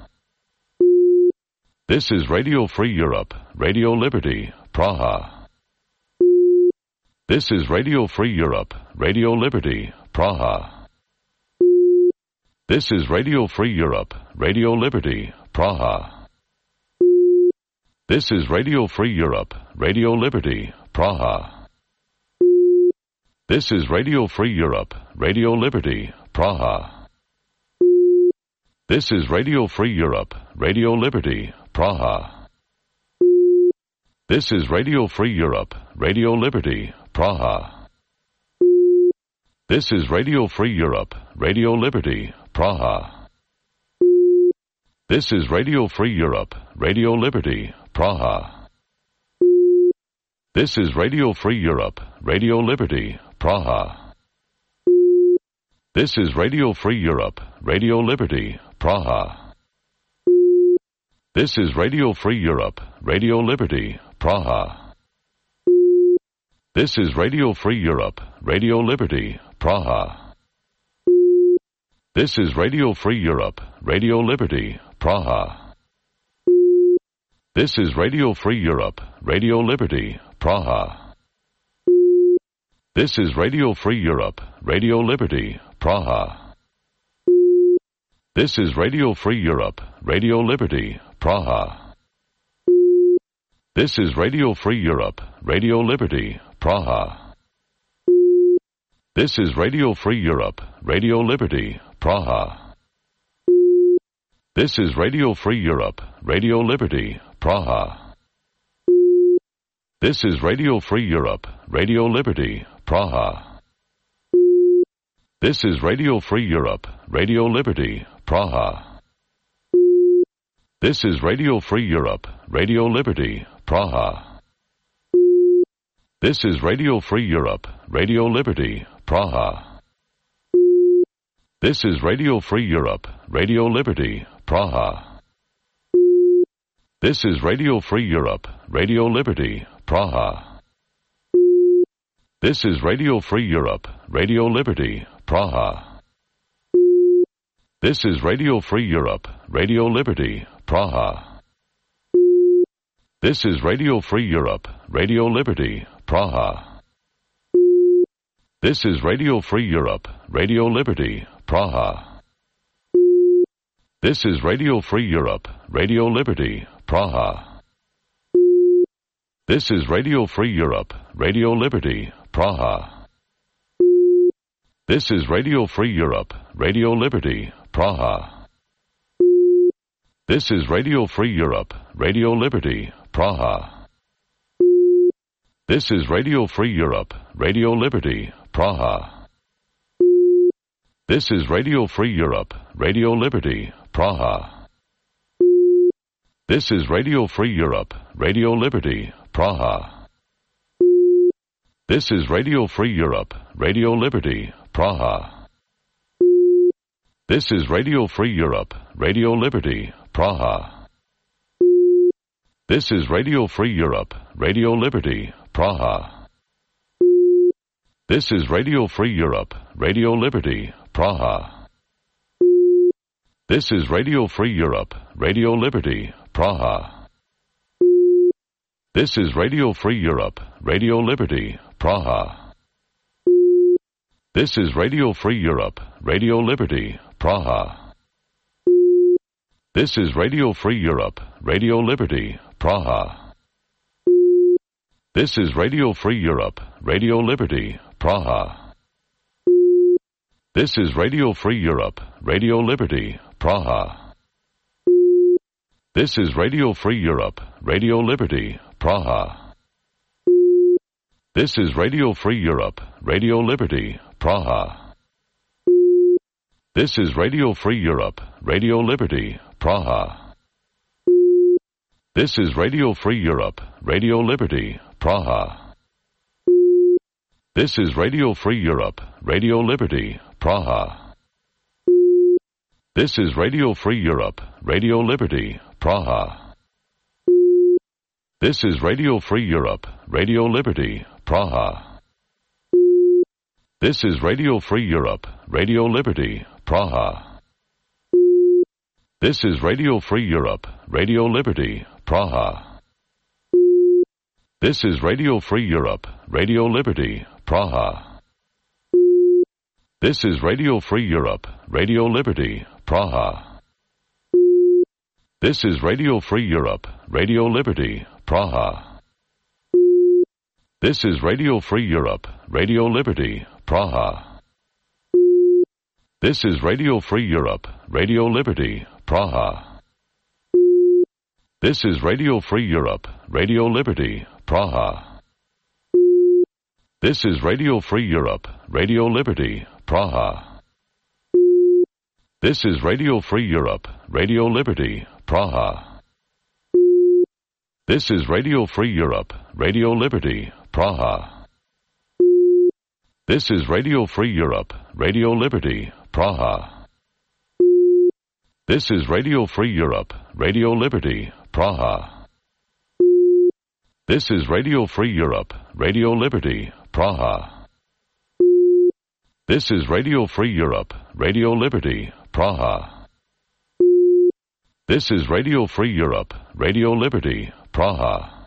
This is Radio Free Europe, Radio Liberty, Praha. This is Radio Free Europe, Radio Liberty, Praha. This is Radio Free Europe, Radio Liberty, Praha. This is Radio Free Europe, Radio Liberty, Praha. This is Radio Free Europe, Radio Liberty, Praha. This is Radio Free Europe, Radio Liberty, Praha. This is Radio Free Europe, Radio Liberty, Praha. This is Radio Free Europe, Radio Liberty, Praha. This is Radio Free Europe, Radio Liberty, Praha. This is Radio Free Europe, Radio Liberty, Praha. This is Radio Free Europe, Radio Liberty, Praha. This is Radio Free Europe, Radio Liberty, Praha. This is Radio Free Europe, Radio Liberty, Praha. This is Radio Free Europe, Radio Liberty, Praha. This is Radio Free Europe, Radio Liberty, Praha. This is Radio Free Europe, Radio Liberty, Praha. This is Radio Free Europe, Radio Liberty, Praha. This is Radio Free Europe, Radio Liberty, Praha. This is Radio Free Europe, Radio Liberty, Praha. This is Radio Free Europe, Radio Liberty, Praha. This is Radio Free Europe, Radio Liberty, Praha. This is Radio Free Europe, Radio Liberty, Praha. This is Radio Free Europe, Radio Liberty, Praha. This is Radio Free Europe, Radio Liberty, Praha. This is Radio Free Europe, Radio Liberty, Praha. This is Radio Free Europe, Radio Liberty, Praha. This is Radio Free Europe, Radio Liberty, Praha. This is Radio Free Europe, Radio Liberty, Praha. This is Radio Free Europe, Radio Liberty, Praha. This is Radio Free Europe, Radio Liberty, Praha. This is Radio Free Europe, Radio Liberty, Praha. This is Radio Free Europe, Radio Liberty, Praha. This is Radio Free Europe, Radio Liberty, Praha. This is Radio Free Europe, Radio Liberty, Praha. This is Radio Free Europe, Radio Liberty, Praha. This is Radio Free Europe, Radio Liberty, Praha. This is Radio Free Europe, Radio Liberty, Praha. This is Radio Free Europe, Radio Liberty, Praha. This is Radio Free Europe, Radio Liberty, Praha. This is Radio Free Europe, Radio Liberty, Praha. This is Radio Free Europe, Radio Liberty, Praha. This is Radio Free Europe, Radio Liberty, Praha. This is Radio Free Europe, Radio Liberty, Praha. This is Radio Free Europe, Radio Liberty, Praha. This is Radio Free Europe, Radio Liberty, Praha. This is Radio Free Europe, Radio Liberty, Praha. This is Radio Free Europe, Radio Liberty, Praha. This is Radio Free Europe, Radio Liberty, Praha. This is Radio Free Europe, Radio Liberty, Praha. This is Radio Free Europe, Radio Liberty, Praha. This is Radio Free Europe, Radio Liberty, Praha. This is Radio Free Europe, Radio Liberty, Praha. This is Radio Free Europe, Radio Liberty, Praha. This is Radio Free Europe, Radio Liberty, Praha. This is Radio Free Europe, Radio Liberty, Praha. This is Radio Free Europe, Radio Liberty, Praha. This is Radio Free Europe, Radio Liberty, Praha. This is Radio Free Europe, Radio Liberty, Praha. This is Radio Free Europe, Radio Liberty, Praha. This is Radio Free Europe, Radio Liberty, Praha. This is Radio Free Europe, Radio Liberty, Praha. This is Radio Free Europe, Radio Liberty, Praha. This is Radio Free Europe, Radio Liberty, Praha. This is Radio Free Europe, Radio Liberty, Praha. This is Radio Free Europe, Radio Liberty, Praha. This is Radio Free Europe, Radio Liberty, Praha. This is Radio Free Europe, Radio Liberty, Praha. This is Radio Free Europe, Radio Liberty, Praha. This is Radio Free Europe, Radio Liberty, Praha. This is Radio Free Europe, Radio Liberty, Praha.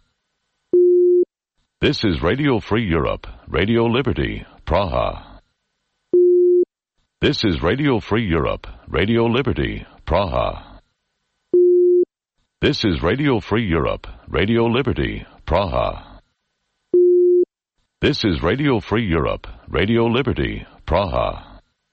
This is Radio Free Europe, Radio Liberty, Praha. This is Radio Free Europe, Radio Liberty, Praha. This is Radio Free Europe, Radio Liberty, Praha. This is Radio Free Europe, Radio Liberty, Praha.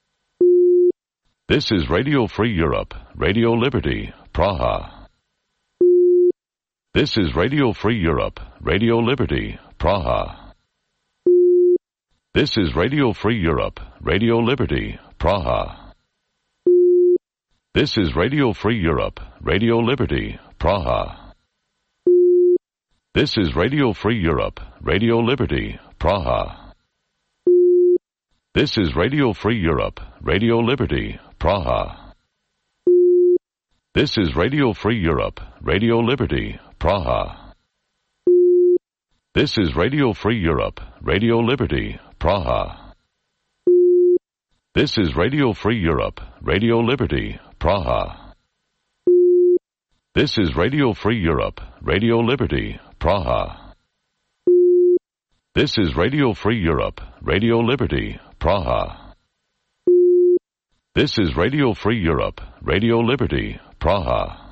This is Radio Free Europe, Radio Liberty, Praha. This is Radio Free Europe, Radio Liberty, Praha. This is Radio Free Europe, Radio Liberty, Praha. This is Radio Free Europe, Radio Liberty, Praha. This is Radio Free Europe, Radio Liberty, Praha. This is Radio Free Europe, Radio Liberty, Praha. This is Radio Free Europe, Radio Liberty, Praha. This is Radio Free Europe, Radio Liberty, Praha. This is Radio Free Europe, Radio Liberty, Praha. This is Radio Free Europe, Radio Liberty, Praha. This is Radio Free Europe, Radio Liberty, Praha. This is Radio Free Europe, Radio Liberty, Praha.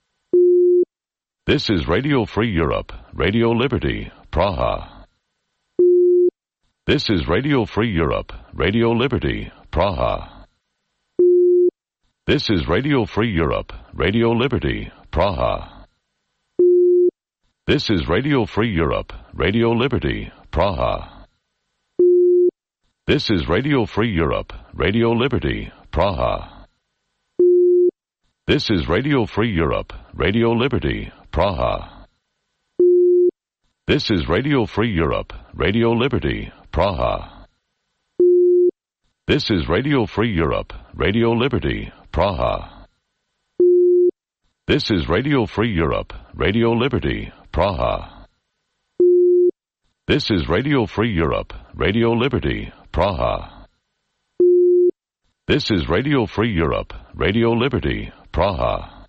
This is Radio Free Europe, Radio Liberty, Praha. This is Radio Free Europe, Radio Liberty, Praha. This is Radio Free Europe, Radio Liberty, Praha. This is Radio Free Europe, Radio Liberty, Praha. This is Radio Free Europe, Radio Liberty, Praha. This is Radio Free Europe, Radio Liberty, Praha. This is Radio Free Europe, Radio Liberty, Praha. This is Radio Free Europe, Radio Liberty, Praha. This is Radio Free Europe, Radio Liberty, Praha. This is Radio Free Europe, Radio Liberty, Praha. This is Radio Free Europe, Radio Liberty, Praha.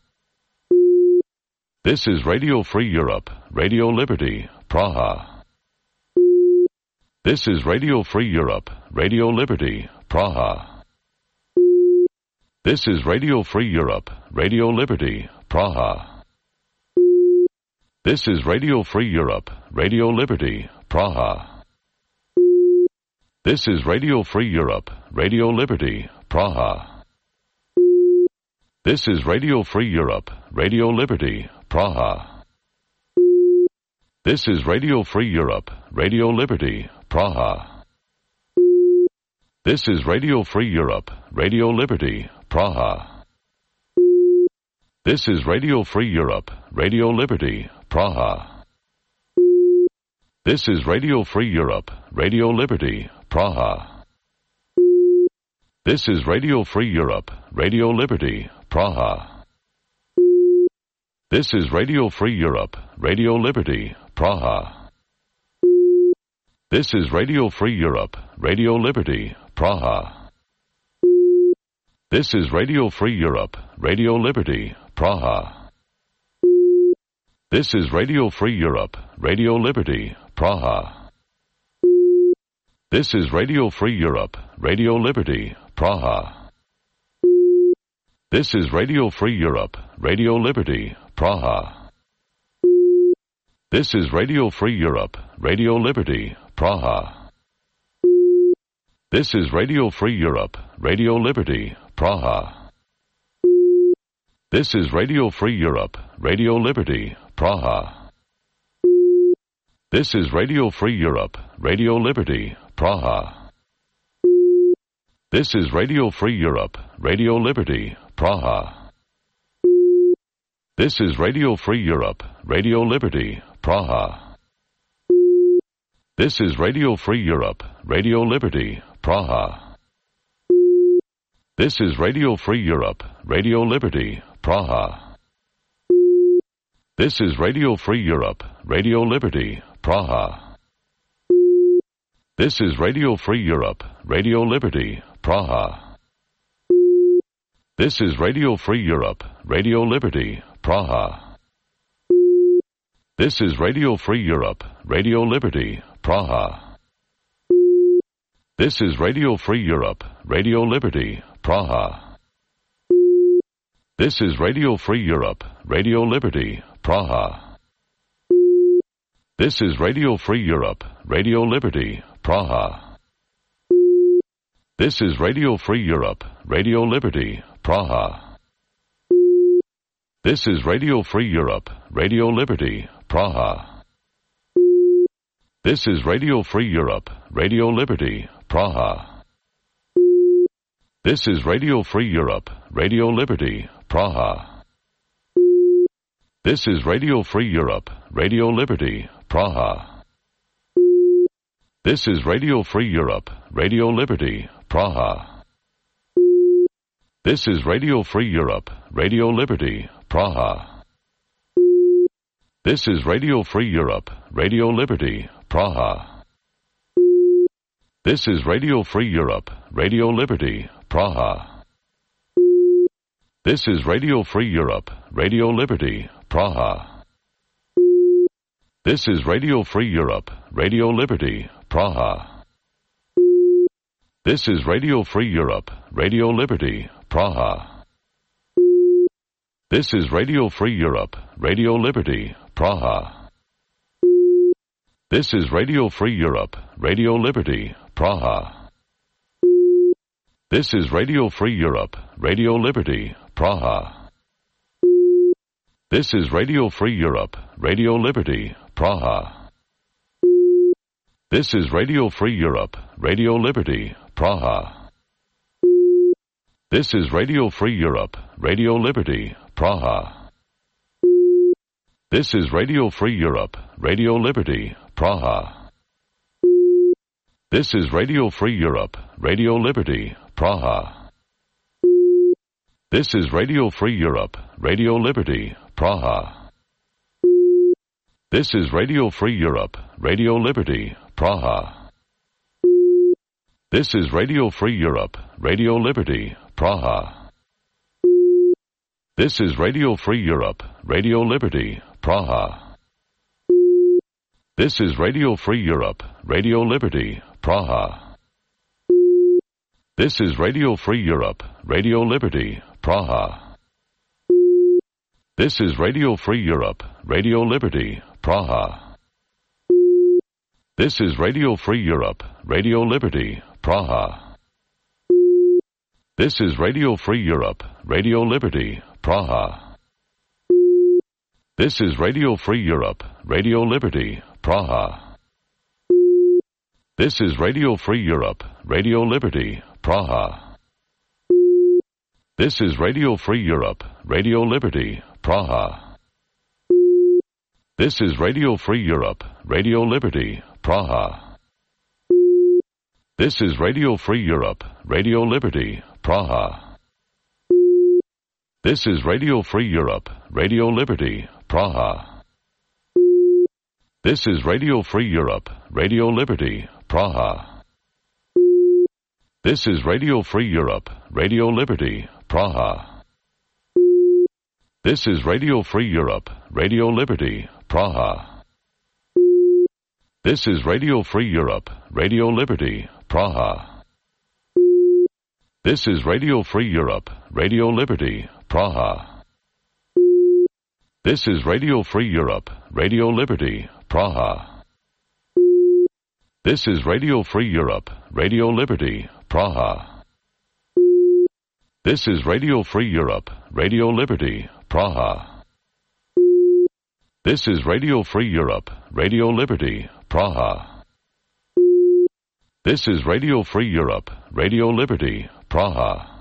This is Radio Free Europe, Radio Liberty, Praha. This is Radio Free Europe, Radio Liberty, Praha. This is Radio Free Europe, Radio Liberty, Praha. This is Radio Free Europe, Radio Liberty, Praha. This is Radio Free Europe, Radio Liberty, Praha. This is Radio Free Europe, Radio Liberty, Praha. This is Radio Free Europe, Radio Liberty, Praha. This is Radio Free Europe, Radio Liberty, Praha. This is Radio Free Europe, Radio Liberty, Praha. This is Radio Free Europe, Radio Liberty, Praha. This is Radio Free Europe, Radio Liberty, Praha. This is Radio Free Europe, Radio Liberty, Praha. This is Radio Free Europe, Radio Liberty, Praha. This is Radio Free Europe, Radio Liberty, Praha. This is Radio Free Europe, Radio Liberty, Praha. This is Radio Free Europe, Radio Liberty, Praha. This is Radio Free Europe, Radio Liberty, Praha. This is Radio Free Europe, Radio Liberty, Praha. This is Radio Free Europe, Radio Liberty, Praha. This is Radio Free Europe, Radio Liberty, Praha. This is Radio Free Europe, Radio Liberty, Praha. This is Radio Free Europe, Radio Liberty, Praha. This is Radio Free Europe, Radio Liberty, Praha. This is Radio Free Europe, Radio Liberty, Praha. This is Radio Free Europe, Radio Liberty, Praha. This is Radio Free Europe, Radio Liberty, Praha. This is Radio Free Europe, Radio Liberty, Praha. This is Radio Free Europe, Radio Liberty, Praha. This is Radio Free Europe, Radio Liberty, Praha. This is Radio Free Europe, Radio Liberty, Praha. This is Radio Free Europe, Radio Liberty, Praha. This is Radio Free Europe, Radio Liberty, Praha. This is Radio Free Europe, Radio Liberty, Praha. This is Radio Free Europe, Radio Liberty, Praha. This is Radio Free Europe, Radio Liberty, Praha. This is Radio Free Europe, Radio Liberty, Praha. This is Radio Free Europe, Radio Liberty, Praha. This is Radio Free Europe, Radio Liberty, Praha. This is Radio Free Europe, Radio Liberty, Praha. This is Radio Free Europe, Radio Liberty, Praha. This is Radio Free Europe, Radio Liberty, Praha. This is Radio Free Europe, Radio Liberty, Praha. This is Radio Free Europe, Radio Liberty, Praha. This is Radio Free Europe, Radio Liberty, Praha. This is Radio Free Europe, Radio Liberty, Praha. This is Radio Free Europe, Radio Liberty, Praha. This is Radio Free Europe, Radio Liberty, Praha. This is Radio Free Europe, Radio Liberty, Praha. This is Radio Free Europe, Radio Liberty, Praha. This is Radio Free Europe, Radio Liberty, Praha. This is Radio Free Europe, Radio Liberty, Praha. This is Radio Free Europe, Radio Liberty, Praha. This is Radio Free Europe, Radio Liberty, Praha. This is Radio Free Europe, Radio Liberty, Praha. This is Radio Free Europe, Radio Liberty, Praha. This is Radio Free Europe, Radio Liberty, Praha. This is Radio Free Europe, Radio Liberty, Praha. This is Radio Free Europe, Radio Liberty, Praha. This is Radio Free Europe, Radio Liberty, Praha. This is Radio Free Europe, Radio Liberty, Praha. This is Radio Free Europe, Radio Liberty, Praha. This is Radio Free Europe, Radio Liberty, Praha. This is Radio Free Europe, Radio Liberty, Praha. This is Radio Free Europe, Radio Liberty, Praha. This is Radio Free Europe, Radio Liberty, Praha. This is Radio Free Europe, Radio Liberty, Praha. This is Radio Free Europe, Radio Liberty, Praha. This is Radio Free Europe, Radio Liberty, Praha. This is Radio Free Europe, Radio Liberty, Praha. This is Radio Free Europe, Radio Liberty, Praha. This is Radio Free Europe, Radio Liberty, Praha. This is Radio Free Europe, Radio Liberty, Praha. This is Radio Free Europe, Radio Liberty, Praha. This is Radio Free Europe, Radio Liberty, Praha. This is Radio Free Europe, Radio Liberty, Praha. This is Radio Free Europe, Radio Liberty, Praha. This is Radio Free Europe, Radio Liberty, Praha.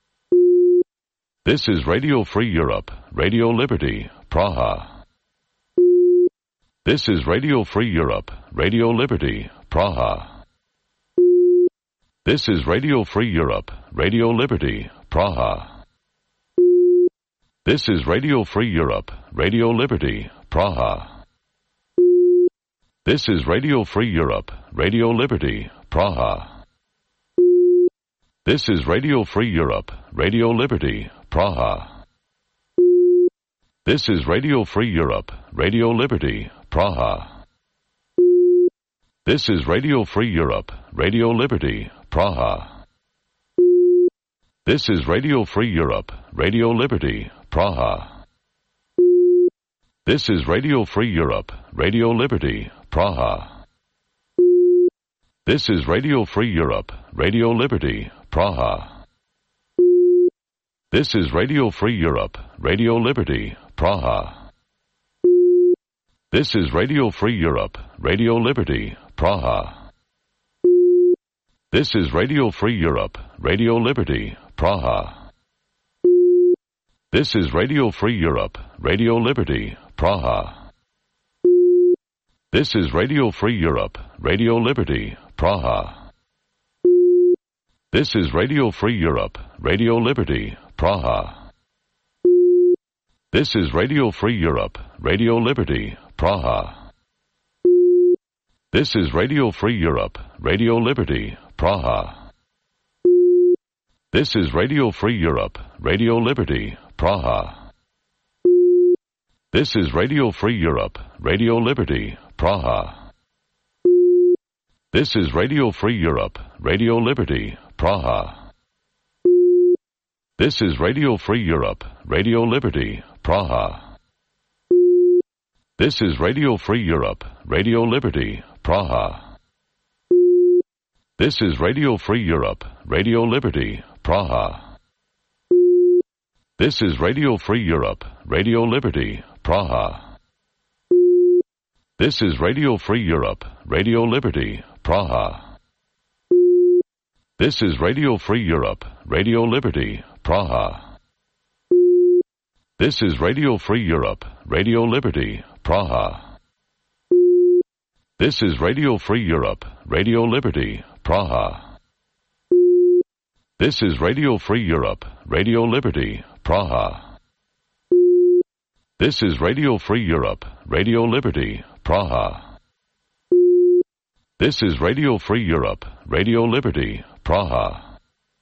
This is Radio Free Europe, Radio Liberty, Praha. This is Radio Free Europe, Radio Liberty, Praha. This is Radio Free Europe, Radio Liberty, Praha. This is Radio Free Europe, Radio Liberty, Praha. This is Radio Free Europe, Radio Liberty, Praha. This is Radio Free Europe, Radio Liberty, Praha. This is Radio Free Europe, Radio Liberty, Praha. This is Radio Free Europe, Radio Liberty, Praha. This is Radio Free Europe, Radio Liberty, Praha. This is Radio Free Europe, Radio Liberty, Praha. This is Radio Free Europe, Radio Liberty, Praha. This is Radio Free Europe, Radio Liberty, Praha. This is Radio Free Europe, Radio Liberty, Praha. This is Radio Free Europe, Radio Liberty, Praha. This is Radio Free Europe, Radio Liberty, Praha. This is Radio Free Europe, Radio Liberty, Praha. This is Radio Free Europe, Radio Liberty, Praha. This is Radio Free Europe, Radio Liberty, Praha. This is Radio Free Europe, Radio Liberty, Praha. This is Radio Free Europe, Radio Liberty, Praha. This is Radio Free Europe, Radio Liberty, Praha. This is Radio Free Europe, Radio Liberty, Praha. This is Radio Free Europe, Radio Liberty, Praha. This is Radio Free Europe, Radio Liberty, Praha. This is Radio Free Europe, Radio Liberty, Praha. This is Radio Free Europe, Radio Liberty, Praha. This is Radio Free Europe, Radio Liberty, Praha. This is Radio Free Europe, Radio Liberty, Praha. This is Radio Free Europe, Radio Liberty, Praha. This is Radio Free Europe, Radio Liberty, Praha. This is Radio Free Europe, Radio Liberty, Praha. This is Radio Free Europe, Radio Liberty, Praha. This is Radio Free Europe, Radio Liberty, Praha.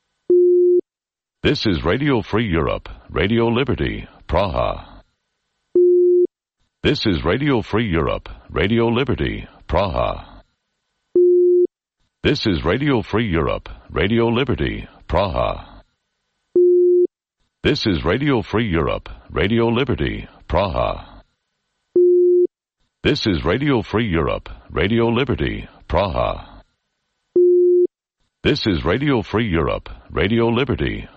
This is Radio Free Europe, Radio Liberty, Praha. This is Radio Free Europe, Radio Liberty, Praha. This is Radio Free Europe, Radio Liberty, Praha. This is Radio Free Europe, Radio Liberty, Praha. This is Radio Free Europe, Radio Liberty, Praha. This is Radio Free Europe, Radio Liberty,